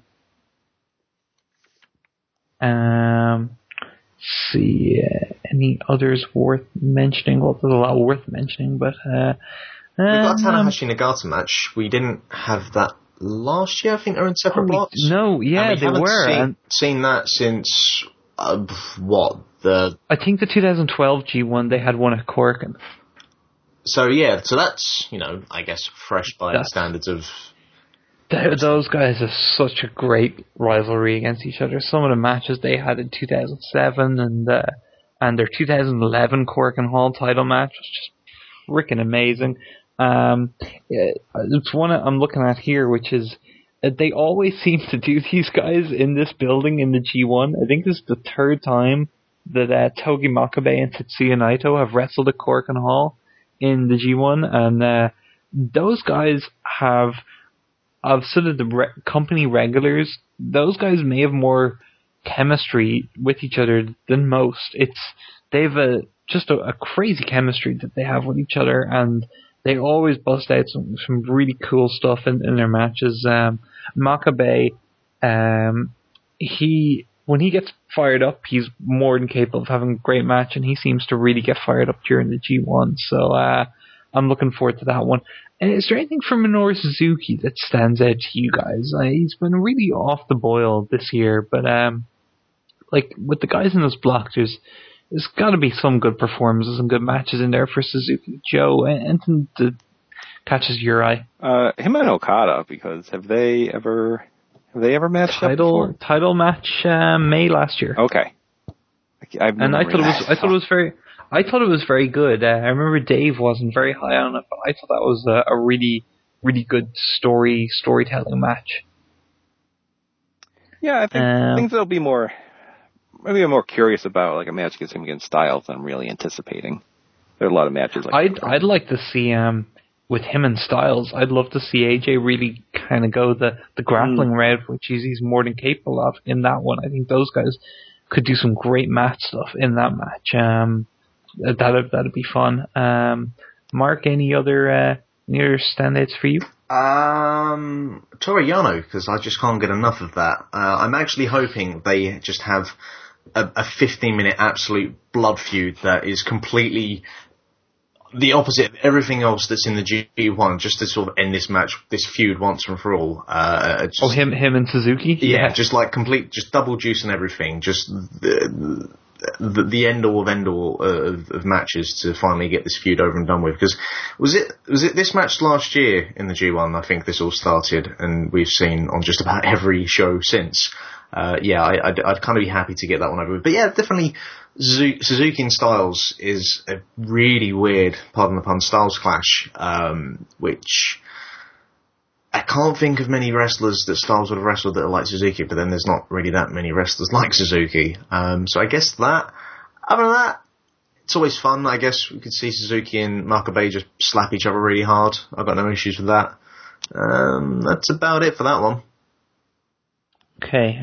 See, any others worth mentioning? Well, there's a lot worth mentioning, but we got a Tanahashi Nagata match. We didn't have that last year. I think they're in separate blocks. No, yeah, they were. Seen that since I think the 2012 G1 they had one at Korakuen. So yeah, so that's, I guess fresh by the standards of... Those guys have such a great rivalry against each other. Some of the matches they had in 2007 and their 2011 Korakuen Hall title match was just freaking amazing. It's one I'm looking at here, which is they always seem to do these guys in this building in the G1. I think this is the third time that Togi Makabe and Tetsuya Naito have wrestled at Korakuen Hall in the G1, and those guys have, of sort of the company regulars, those guys may have more chemistry with each other than most. They've just a crazy chemistry that they have with each other, and they always bust out some really cool stuff in their matches. Makabe, when he gets fired up, he's more than capable of having a great match, and he seems to really get fired up during the G1. So I'm looking forward to that one. Is there anything from Minoru Suzuki that stands out to you guys? He's been really off the boil this year, but like with the guys in this block, there's got to be some good performances and good matches in there for Suzuki. Joe, anything to catches your eye. Him and Okada, because have they ever matched up before? Title match May last year. Okay. I thought it was very good. I remember Dave wasn't very high on it, but I thought that was a really, really good storytelling match. Yeah, I think things that'll be maybe I'm more curious about like a match against him against Styles than I'm really anticipating. There are a lot of matches like I'd like to see with him and Styles, I'd love to see AJ really kind of go the grappling route, which he's more than capable of in that one. I think those guys could do some great match stuff in that match. That'd be fun. Mark, any other standouts for you? Toru Yano, because I just can't get enough of that. I'm actually hoping they just have a 15-minute absolute blood feud that is completely the opposite of everything else that's in the G1, just to sort of end this match, this feud once and for all. Him and Suzuki? Yeah, just like just double juice and everything. Just the end all of end all of matches to finally get this feud over and done with. Because was it this match last year in the G1? I think this all started, and we've seen on just about every show since. I'd kind of be happy to get that one over with. But yeah, definitely Suzuki and Styles is a really weird, pardon the pun, Styles clash, which I can't think of many wrestlers that Styles would have wrestled that are like Suzuki, but then there's not really that many wrestlers like Suzuki. So I guess that, other than that, it's always fun. I guess we could see Suzuki and Makabe just slap each other really hard. I've got no issues with that. That's about it for that one. Okay,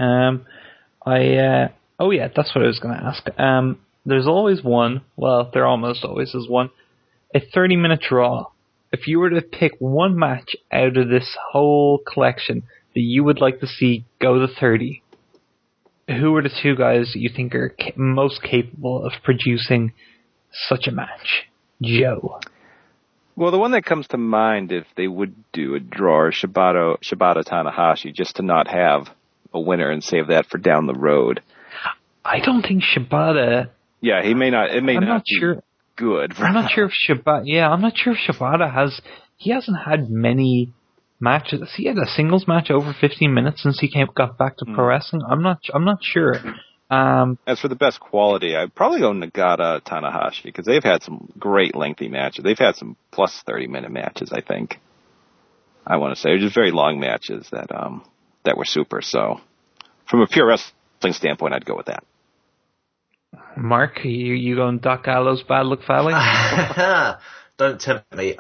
that's what I was going to ask. There's always one, well, there almost always is one, a 30-minute draw. If you were to pick one match out of this whole collection that you would like to see go to 30, who are the two guys that you think are most capable of producing such a match? Joe. Well, the one that comes to mind if they would do a draw is Shibata Tanahashi, just to not have a winner and save that for down the road. I don't think Shibata... Yeah, he may not... It may not be sure. Good. I'm not sure if Shibata... Yeah, I'm not sure if Shibata has... He hasn't had many matches. He had a singles match over 15 minutes since he got back to pro wrestling. I'm not sure. As for the best quality, I'd probably go Nagata Tanahashi, because they've had some great lengthy matches. They've had some plus 30-minute matches, I think. I want to say. They're just very long matches that were super. So, from a pure wrestling standpoint, I'd go with that. Mark, you going Doc Gallows, Bad Luck Fale? Don't tempt me.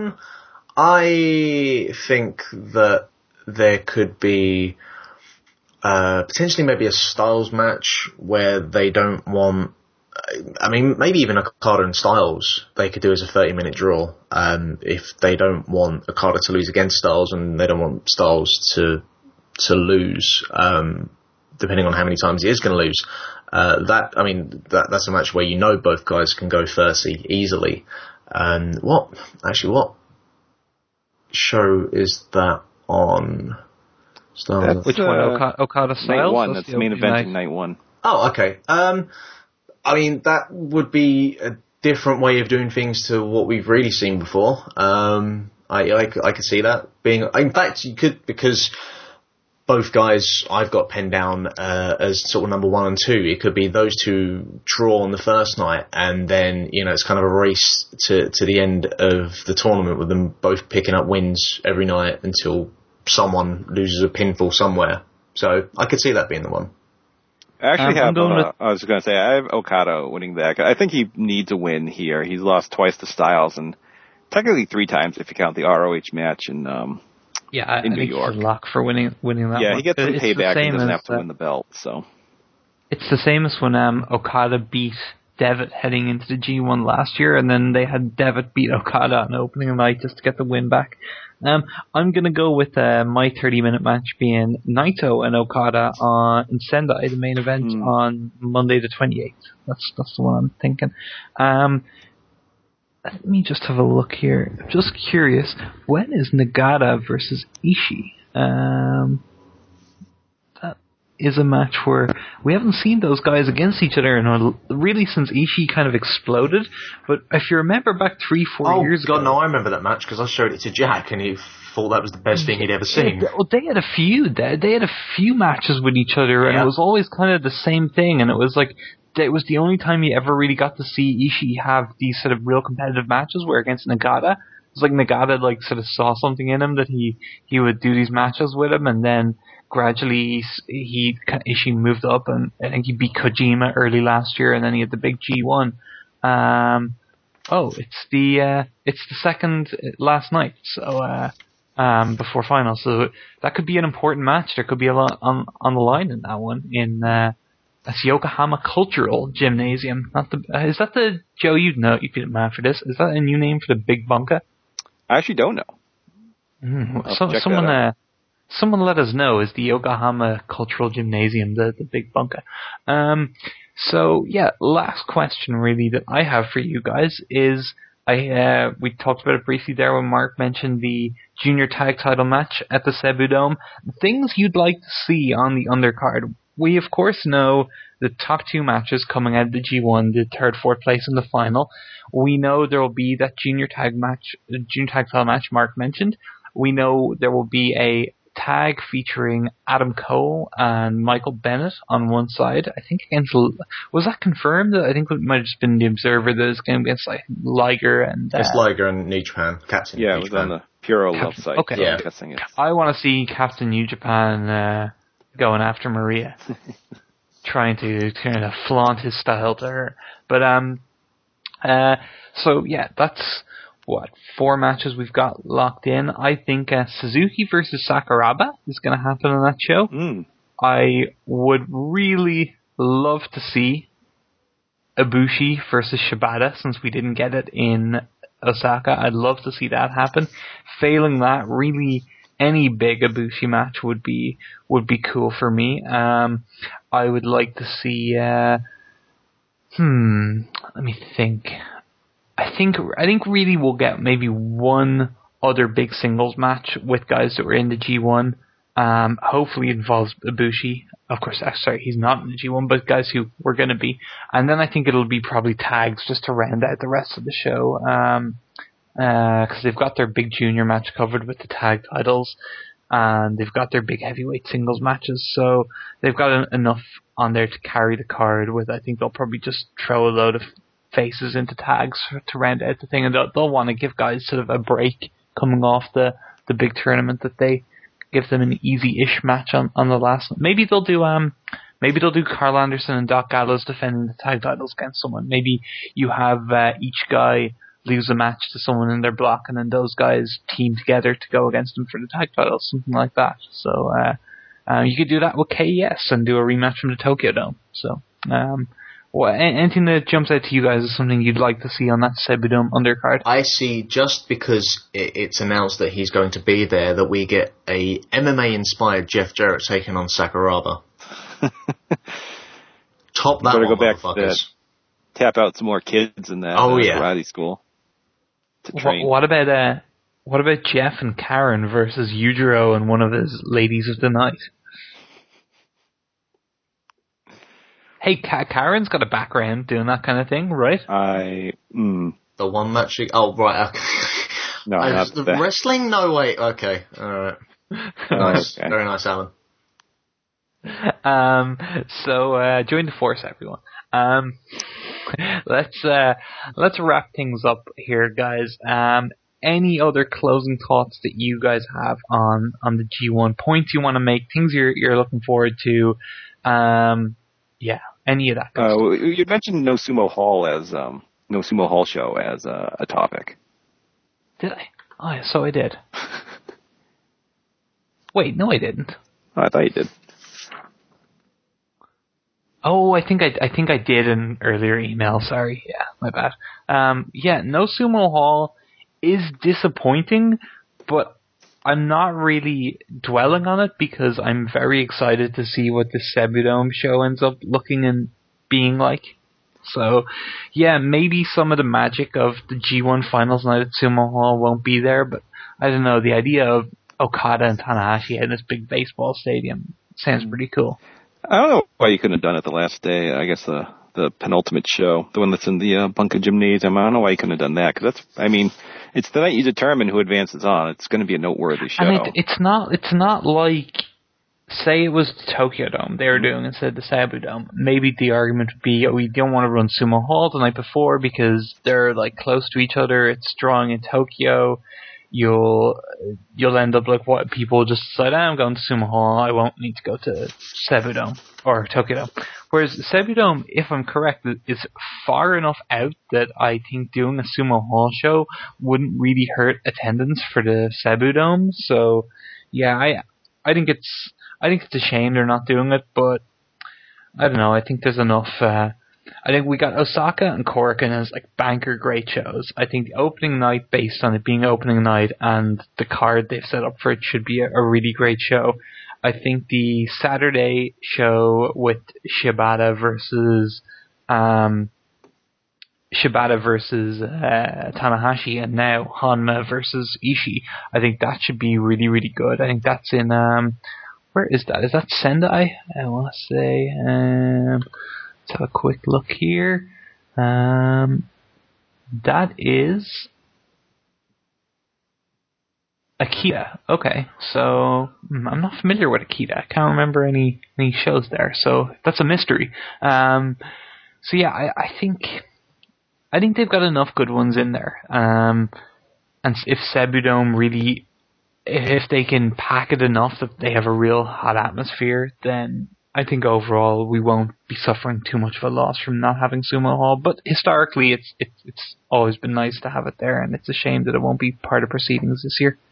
I think that there could be potentially maybe a Styles match where they don't want... I mean, maybe even Okada and Styles they could do as a 30-minute draw. If they don't want Okada to lose against Styles and they don't want Styles to lose, depending on how many times he is going to lose. That's a match where you know both guys can go 30 easily. And what show is that on? Which one? Okada Styles? Night 1. That's the main event in Night 1. Oh, okay. That would be a different way of doing things to what we've really seen before. I could see that being. In fact, you could, because both guys I've got penned down as sort of number 1 and 2. It could be those two draw on the first night, and then it's kind of a race to the end of the tournament with them both picking up wins every night until someone loses a pinfall somewhere. So I could see that being the one. I actually I was going to say, I have Okada winning that. I think he needs a win here. He's lost twice to Styles, and technically 3 times if you count the ROH match in I New think York. He's a lock for winning that one. Yeah, he gets some payback and doesn't have to win the belt. So it's the same as when Okada beat Devitt heading into the G1 last year, and then they had Devitt beat Okada on opening night just to get the win back. I'm going to go with my 30-minute match being Naito and Okada in Sendai, the main event on Monday the 28th. That's the one I'm thinking. Let me just have a look here. I'm just curious, when is Nagata versus Ishii? That is a match where we haven't seen those guys against each other really since Ishii kind of exploded. But if you remember back 3-4 years ago... Oh, God, no, I remember that match because I showed it to Jack and he thought that was the best thing he'd ever seen. Well, they had a feud. They had a few matches with each other, and it was always kind of the same thing, and it was like... It was the only time you ever really got to see Ishii have these sort of real competitive matches were against Nagata. It was like Nagata like sort of saw something in him that he would do these matches with him, and then gradually Ishii moved up, and I think he beat Kojima early last year, and then he had the big G1. It's the second last night, so before final, so that could be an important match. There could be a lot on the line in that one in. That's Yokohama Cultural Gymnasium. Is that the Joe? You'd be the man for this. Is that a new name for the Big Bunka? I actually don't know. Someone let us know. Is the Yokohama Cultural Gymnasium the Big Bunka? So yeah, last question really that I have for you guys is we talked about it briefly there when Mark mentioned the junior tag title match at the Cebu Dome. Things you'd like to see on the undercard. We, of course, know the top two matches coming out of the G1, the third, fourth place in the final. We know there will be that junior tag title match Mark mentioned. We know there will be a tag featuring Adam Cole and Michael Bennett on one side. I think against... Was that confirmed? I think it might have just been the Observer that is going against Liger and... It's Liger and New Japan. Captain New Japan. It was on the Puro Love site. Okay. So I'm guessing it's... I want to see Captain New Japan... going after Maria, trying to kind of flaunt his style to her. But so yeah, that's 4 matches we've got locked in. I think Suzuki versus Sakuraba is going to happen on that show. I would really love to see Ibushi versus Shibata, since we didn't get it in Osaka. I'd love to see that happen. Failing that, really. Any big Ibushi match would be cool for me. I would like to see. Let me think. I think really we'll get maybe one other big singles match with guys that were in the G1. Hopefully it involves Ibushi. Of course, he's not in the G1, but guys who were going to be. And then I think it'll be probably tags just to round out the rest of the show. Because they've got their big junior match covered with the tag titles, and they've got their big heavyweight singles matches, so they've got enough on there to carry the card with. I think they'll probably just throw a load of faces into tags to round out the thing, and they'll want to give guys sort of a break coming off the big tournament, that they give them an easy-ish match on the last one. Maybe they'll do Carl Anderson and Doc Gallows defending the tag titles against someone. Maybe you have each guy lose a match to someone in their block, and then those guys team together to go against them for the tag titles, something like that. So you could do that with KES and do a rematch from the Tokyo Dome. So anything that jumps out to you guys is something you'd like to see on that Cebu Dome undercard? I see, just because it's announced that he's going to be there, that we get a MMA-inspired Jeff Jarrett taking on Sakuraba. Top that one, go back motherfuckers. Tap out some more kids in that karate school. To train. What about Jeff and Karen versus Yujiro and one of his ladies of the night? Hey, Karen's got a background doing that kind of thing, right? The one match. Oh, right. Okay. No, not the that. wrestling. No, wait. Okay, all right. Nice, Okay. Very nice, Alan. So join the force, everyone. Let's wrap things up here, guys. Any other closing thoughts that you guys have on the G1, points you want to make, things you're looking forward to? Any of that. You mentioned No Sumo Hall show as a topic. Did I? Oh, yeah, so I did. Wait, no, I didn't. Oh, I thought you did. Oh, I think I did in an earlier email. Sorry. Yeah, my bad. No Sumo Hall is disappointing, but I'm not really dwelling on it because I'm very excited to see what this Cebu Dome show ends up looking and being like. So, yeah, maybe some of the magic of the G1 finals night at Sumo Hall won't be there, but I don't know, the idea of Okada and Tanahashi in this big baseball stadium sounds pretty cool. I don't know why you couldn't have done it the last day. I guess the penultimate show, the one that's in the Bunker Gymnasium. I don't know why you couldn't have done that, because it's the night you determine who advances on. It's going to be a noteworthy show. And it's not like, say it was the Tokyo Dome they were doing instead of the Cebu Dome. Maybe the argument would be, we don't want to run Sumo Hall the night before because they're like close to each other. It's drawing in Tokyo. You'll end up like what people just decide, I'm going to Sumo Hall. I won't need to go to Cebu Dome or Tokyo Dome. Whereas Cebu Dome, if I'm correct, is far enough out that I think doing a Sumo Hall show wouldn't really hurt attendance for the Cebu Dome. So yeah, I think it's a shame they're not doing it, but I don't know. I think there's enough. I think we got Osaka and Korakuen as like banker great shows. I think the opening night, based on it being opening night and the card they've set up for it, should be a really great show. I think the Saturday show with Shibata versus Tanahashi, and now Hanma versus Ishii, I think that should be really, really good. I think that's in where is that? Is that Sendai? I want to say. Let's have a quick look here. That is Akita. Okay, so I'm not familiar with Akita. I can't remember any shows there, so that's a mystery. So yeah, I think they've got enough good ones in there. And if Cebu Dome really, if they can pack it enough that they have a real hot atmosphere, then I think overall we won't be suffering too much of a loss from not having Sumo Hall. But historically, it's always been nice to have it there, and it's a shame that it won't be part of proceedings this year.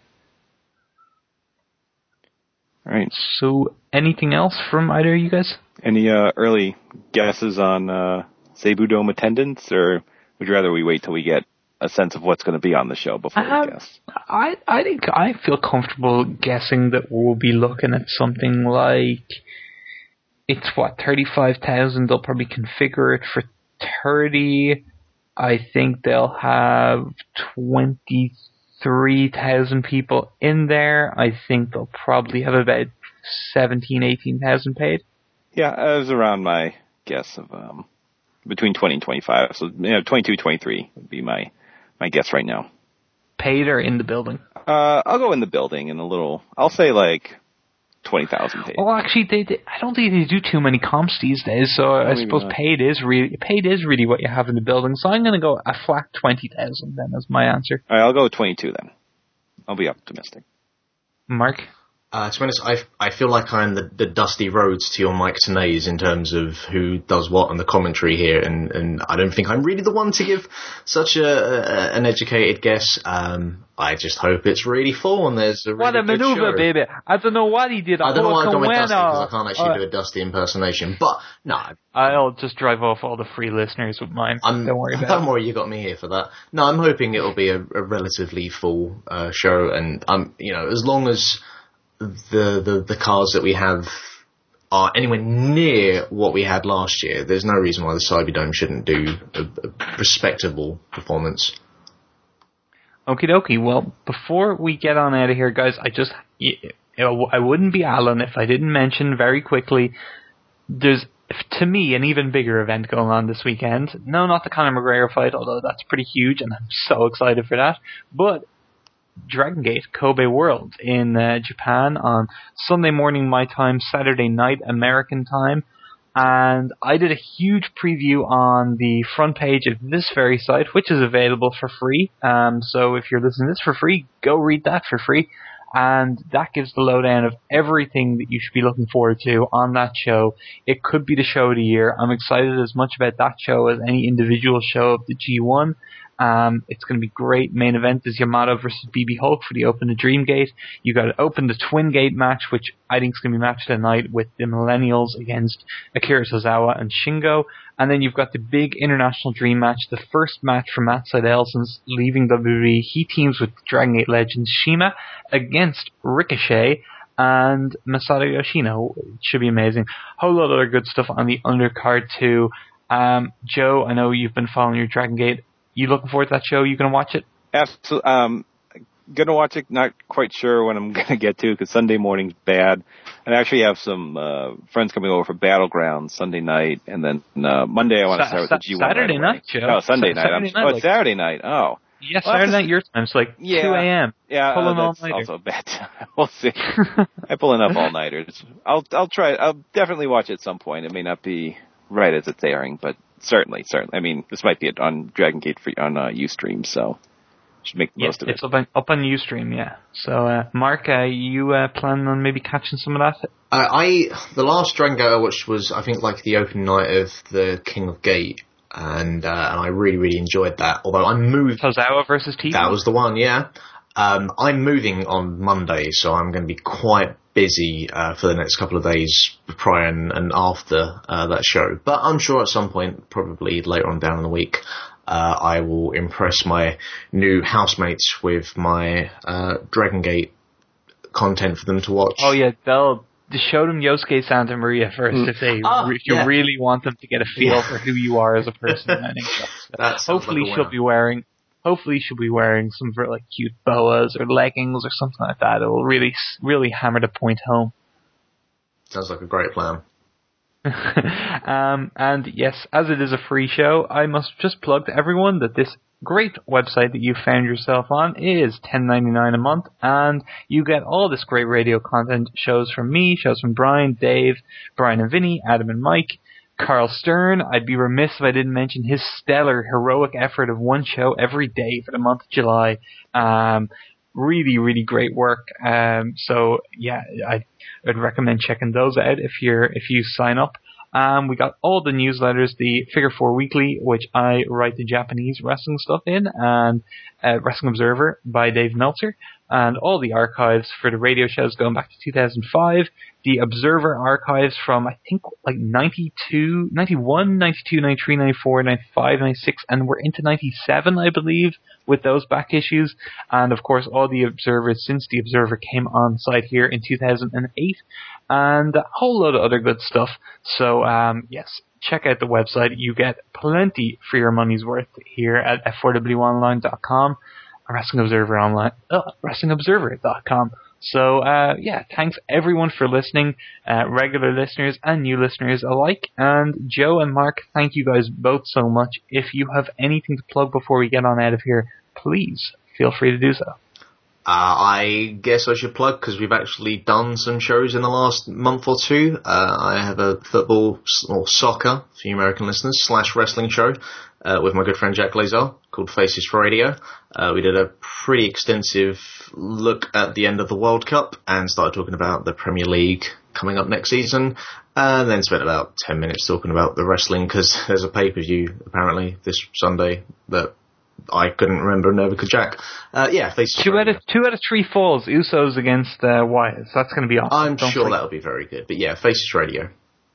All right. So, anything else from either of you guys? Any early guesses on Cebu Dome attendance, or would you rather we wait till we get a sense of what's going to be on the show before we guess? I think I feel comfortable guessing that we'll be looking at something like, it's 35,000. They'll probably configure it for 30. I think they'll have 23,000 people in there. I think they'll probably have about 18,000 paid. Yeah, that was around my guess of between 20 and 25. So 22, 23 would be my guess right now. Paid or in the building? I'll go in the building and I'll say like 20,000 paid. Oh, actually, I don't think they do too many comps these days, so I suppose paid is really what you have in the building. So I'm going to go a flat 20,000 then as my answer. All right, I'll go 22 then. I'll be optimistic. Mark? To be honest, I feel like I'm the Dusty Rhodes to your Mike Tenays in terms of who does what on the commentary here, and I don't think I'm really the one to give such an educated guess. I just hope it's really full and there's a really what a good maneuver, show. baby! I don't know what he did. I don't know why I've gone with Dusty because I can't actually do a Dusty impersonation, but no. I'll just drive off all the free listeners with mine. Don't worry about it. Don't worry, you got me here for that. No, I'm hoping it'll be a relatively full show, and as long as the cards that we have are anywhere near what we had last year, there's no reason why the Cebu Dome shouldn't do a respectable performance. Okie dokie. Well, before we get on out of here, guys, I wouldn't be Alan if I didn't mention very quickly, there's, to me, an even bigger event going on this weekend. No, not the Conor McGregor fight, although that's pretty huge, and I'm so excited for that. But Dragon Gate Kobe World in Japan on Sunday morning my time, Saturday night American time, and I did a huge preview on the front page of this very site, which is available for free. So if you're listening to this for free, go read that for free, and that gives the lowdown of everything that you should be looking forward to on that show. It could be the show of the year. I'm excited as much about that show as any individual show of the G1. It's going to be great. Main event is Yamato versus BB Hulk for the Open of Dream Gate. You got to open the Twin Gate match, which I think is going to be match of the night with the Millennials against Akira Tozawa and Shingo. And then you've got the big International Dream match, the first match for Matt Sydal since leaving WWE. He teams with Dragon Gate legend Shima against Ricochet and Masato Yoshino. It should be amazing. Whole lot of other good stuff on the undercard too. Joe, I know you've been following your Dragon Gate. You looking forward to that show? You going to watch it? Absolutely. gonna watch it. Not quite sure when I'm gonna get to because Sunday morning's bad. And I actually have some friends coming over for Battlegrounds Sunday night, and then Monday I want to start with the G1 Saturday right night, Joe. Oh, Sunday night. Saturday night. It's Saturday night. Oh. Yeah, Saturday night your time. It's like 2 a.m. Yeah, pulling that's all-nighter. also a bad time. We'll see. I pull enough all-nighters. I'll try. I'll definitely watch it at some point. It may not be right as it's airing, but certainly. I mean, this might be on Dragon Gate on Ustream, so should make the most of it. It's up on Ustream, yeah. So, Mark, you planning on maybe catching some of that? The last Dragon Gate I watched was, I think, like the opening night of the King of Gate. And I really, really enjoyed that. Although I'm moving. Tozawa versus Tito? That was the one, yeah. I'm moving on Monday, so I'm going to be quite busy for the next couple of days prior and after that show. But I'm sure at some point, probably later on down in the week, I will impress my new housemates with my Dragon Gate content for them to watch. Oh yeah, they'll show them Yosuke Santa Maria first if you really want them to get a feel for who you are as a person. I think hopefully she'll be wearing some sort of like cute boas or leggings or something like that. It will really, really hammer the point home. Sounds like a great plan. And yes, as it is a free show, I must just plug to everyone that this great website that you found yourself on is $10.99 a month, and you get all this great radio content, shows from me, shows from Brian, Dave, Brian and Vinny, Adam and Mike, Carl Stern. I'd be remiss if I didn't mention his stellar, heroic effort of one show every day for the month of July. Really, really great work. So yeah, I'd recommend checking those out if you sign up. We got all the newsletters, the Figure 4 Weekly, which I write the Japanese wrestling stuff in, and Wrestling Observer by Dave Meltzer, and all the archives for the radio shows going back to 2005, the Observer archives from, I think, like 92, 91, 92, 93, 94, 95, 96, and we're into 97, I believe, with those back issues, and of course all the Observers since the Observer came on site here in 2008, and a whole load of other good stuff. So, yes, check out the website. You get plenty for your money's worth here at f4wonline.com, WrestlingObserver.com. So, yeah, thanks everyone for listening, regular listeners and new listeners alike. And Joe and Mark, thank you guys both so much. If you have anything to plug before we get on out of here, please feel free to do so. I guess I should plug, because we've actually done some shows in the last month or two. I have a football or soccer, for you American listeners, / wrestling show with my good friend Jack Lazar called Faces for Radio. We did a pretty extensive look at the end of the World Cup and started talking about the Premier League coming up next season, and then spent about 10 minutes talking about the wrestling, because there's a pay-per-view apparently this Sunday that I couldn't remember, never could Jack. Yeah, Faces two out of 3 falls, Usos against Wyatt. So that's going to be awesome. I'm sure that'll be very good. But yeah, Faces Radio.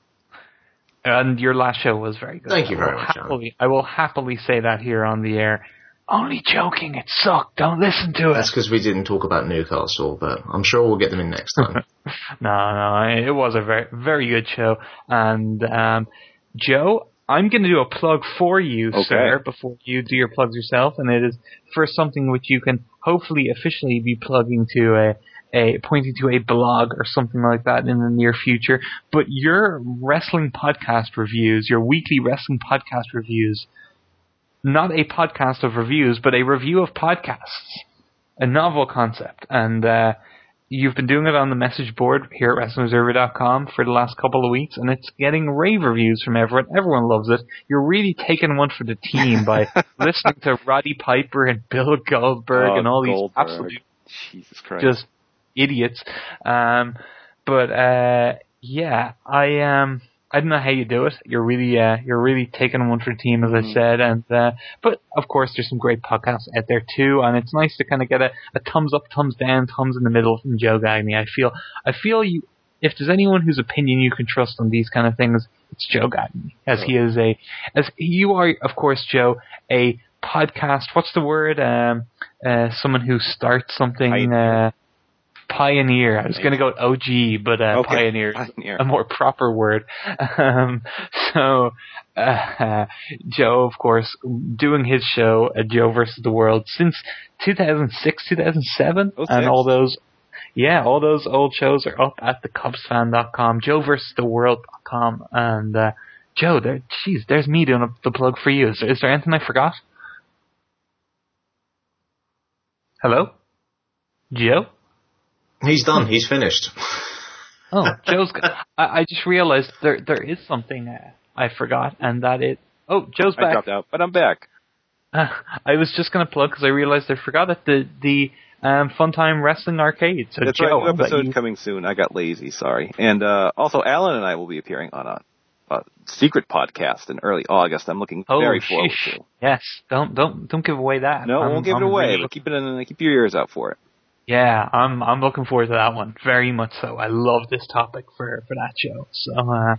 And your last show was very good. Thank you very much, I will happily say that here on the air. Only joking, it sucked. Don't listen to it. That's because we didn't talk about Newcastle, but I'm sure we'll get them in next time. No, it was a very, very good show. And Joe, I'm going to do a plug for you, sir, before you do your plugs yourself, and it is for something which you can hopefully officially be plugging to pointing to a blog or something like that in the near future. But your wrestling podcast reviews, your weekly wrestling podcast reviews, not a podcast of reviews, but a review of podcasts, a novel concept, and you've been doing it on the message board here at WrestlingObserver.com for the last couple of weeks, and it's getting rave reviews from everyone. Everyone loves it. You're really taking one for the team by listening to Roddy Piper and Bill Goldberg and all these absolute Jesus Christ. just idiots. But yeah, I don't know how you do it. You're really taking one for the team, as I said, and but of course there's some great podcasts out there too, and it's nice to kind of get a thumbs up, thumbs down, thumbs in the middle from Joe Gagne. I feel you. If there's anyone whose opinion you can trust on these kind of things, it's Joe Gagne, as you are, of course, Joe, a podcast. What's the word? Someone who starts something. Pioneer. I was going to go OG, but Okay, Pioneer is Pioneer. a more proper word. So Joe, of course, doing his show, Joe versus the World, since 2006, 2007, and all those old shows are up at thecubsfan.com, joeversustheworld.com, and Joe, there's me doing the plug for you. Is there anything I forgot? Hello? Joe? He's done. He's finished. Oh, Joe's... I just realized there is something I forgot, and that is... Oh, Joe's back. I dropped out, but I'm back. I was just going to plug, because I realized I forgot that the Funtime Wrestling Arcade. So That's Joe, right, new episode coming soon. I got lazy, sorry. And also, Alan and I will be appearing on a secret podcast in early August. I'm looking very forward to. Yes, don't give away that. No, won't give it away, really but keep your ears out for it. Yeah, I'm looking forward to that one very much so. I love this topic for that show. So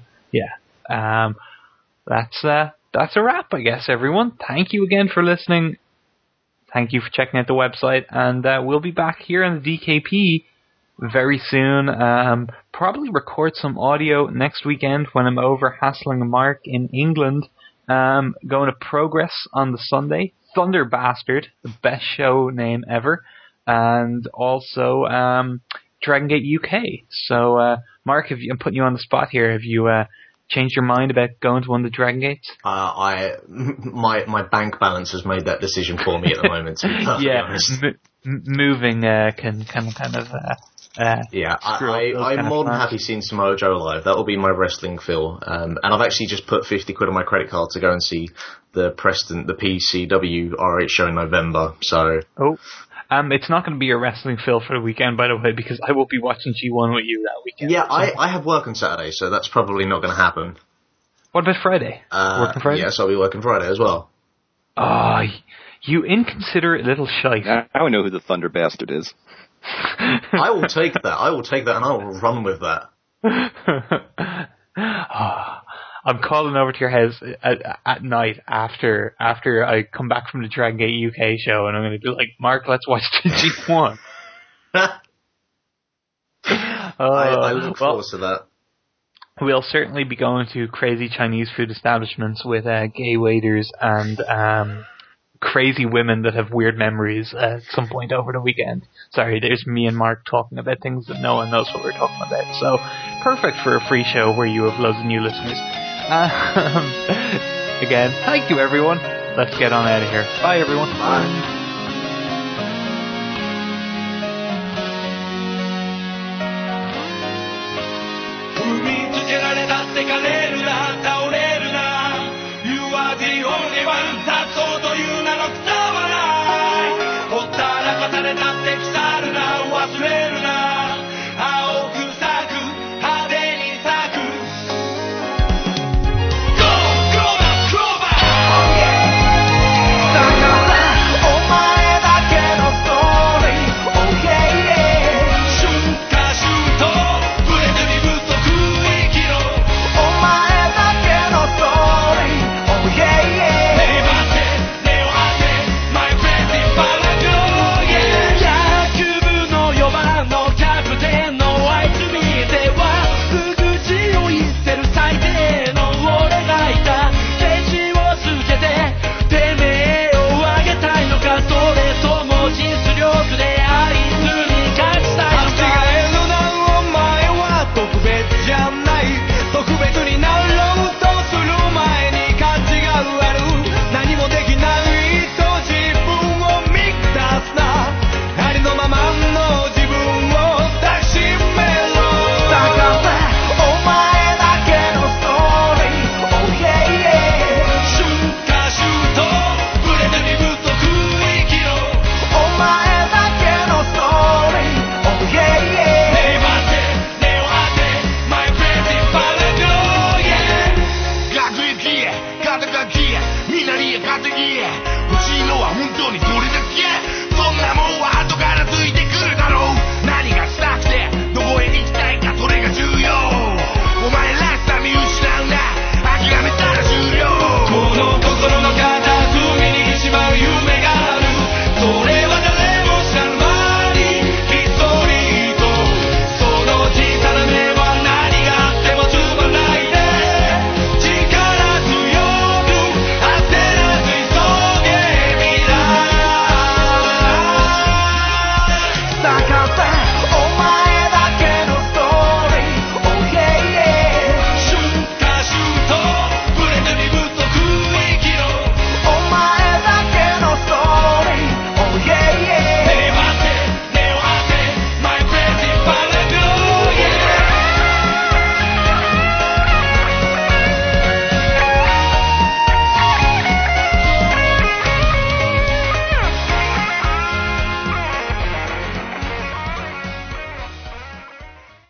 that's a wrap, I guess. Everyone, thank you again for listening. Thank you for checking out the website, and we'll be back here on the DKP very soon. Probably record some audio next weekend when I'm over hassling Mark in England. Going to Progress on the Sunday. Thunder Bastard, the best show name ever. And also Dragon Gate UK. So, Mark, I'm putting you on the spot here. Have you changed your mind about going to one of the Dragon Gates? My bank balance has made that decision for me at the moment, to be perfectly honest. Moving can kind of... I'm more than happy seeing Samoa Joe live. That will be my wrestling feel. And I've actually just put 50 quid on my credit card to go and see the PCW RH show in November. So. Oh. It's not going to be a wrestling feel for the weekend, by the way, because I will be watching G1 with you that weekend. Yeah, I have work on Saturday, so that's probably not going to happen. What about Friday? Working Friday? Yes, I'll be working Friday as well. Ah, you inconsiderate little shite. I don't know who the Thunder Bastard is. I will take that. And I will run with that. I'm calling over to your house at night after I come back from the Dragon Gate UK show, and I'm going to be like, Mark, let's watch the G1. I look forward to that. We'll certainly be going to crazy Chinese food establishments with gay waiters and crazy women that have weird memories at some point over the weekend. Sorry, there's me and Mark talking about things that no one knows what we're talking about. So, perfect for a free show where you have loads of new listeners. Again, thank you everyone. Let's get on out of here. Bye everyone. Bye. Scalera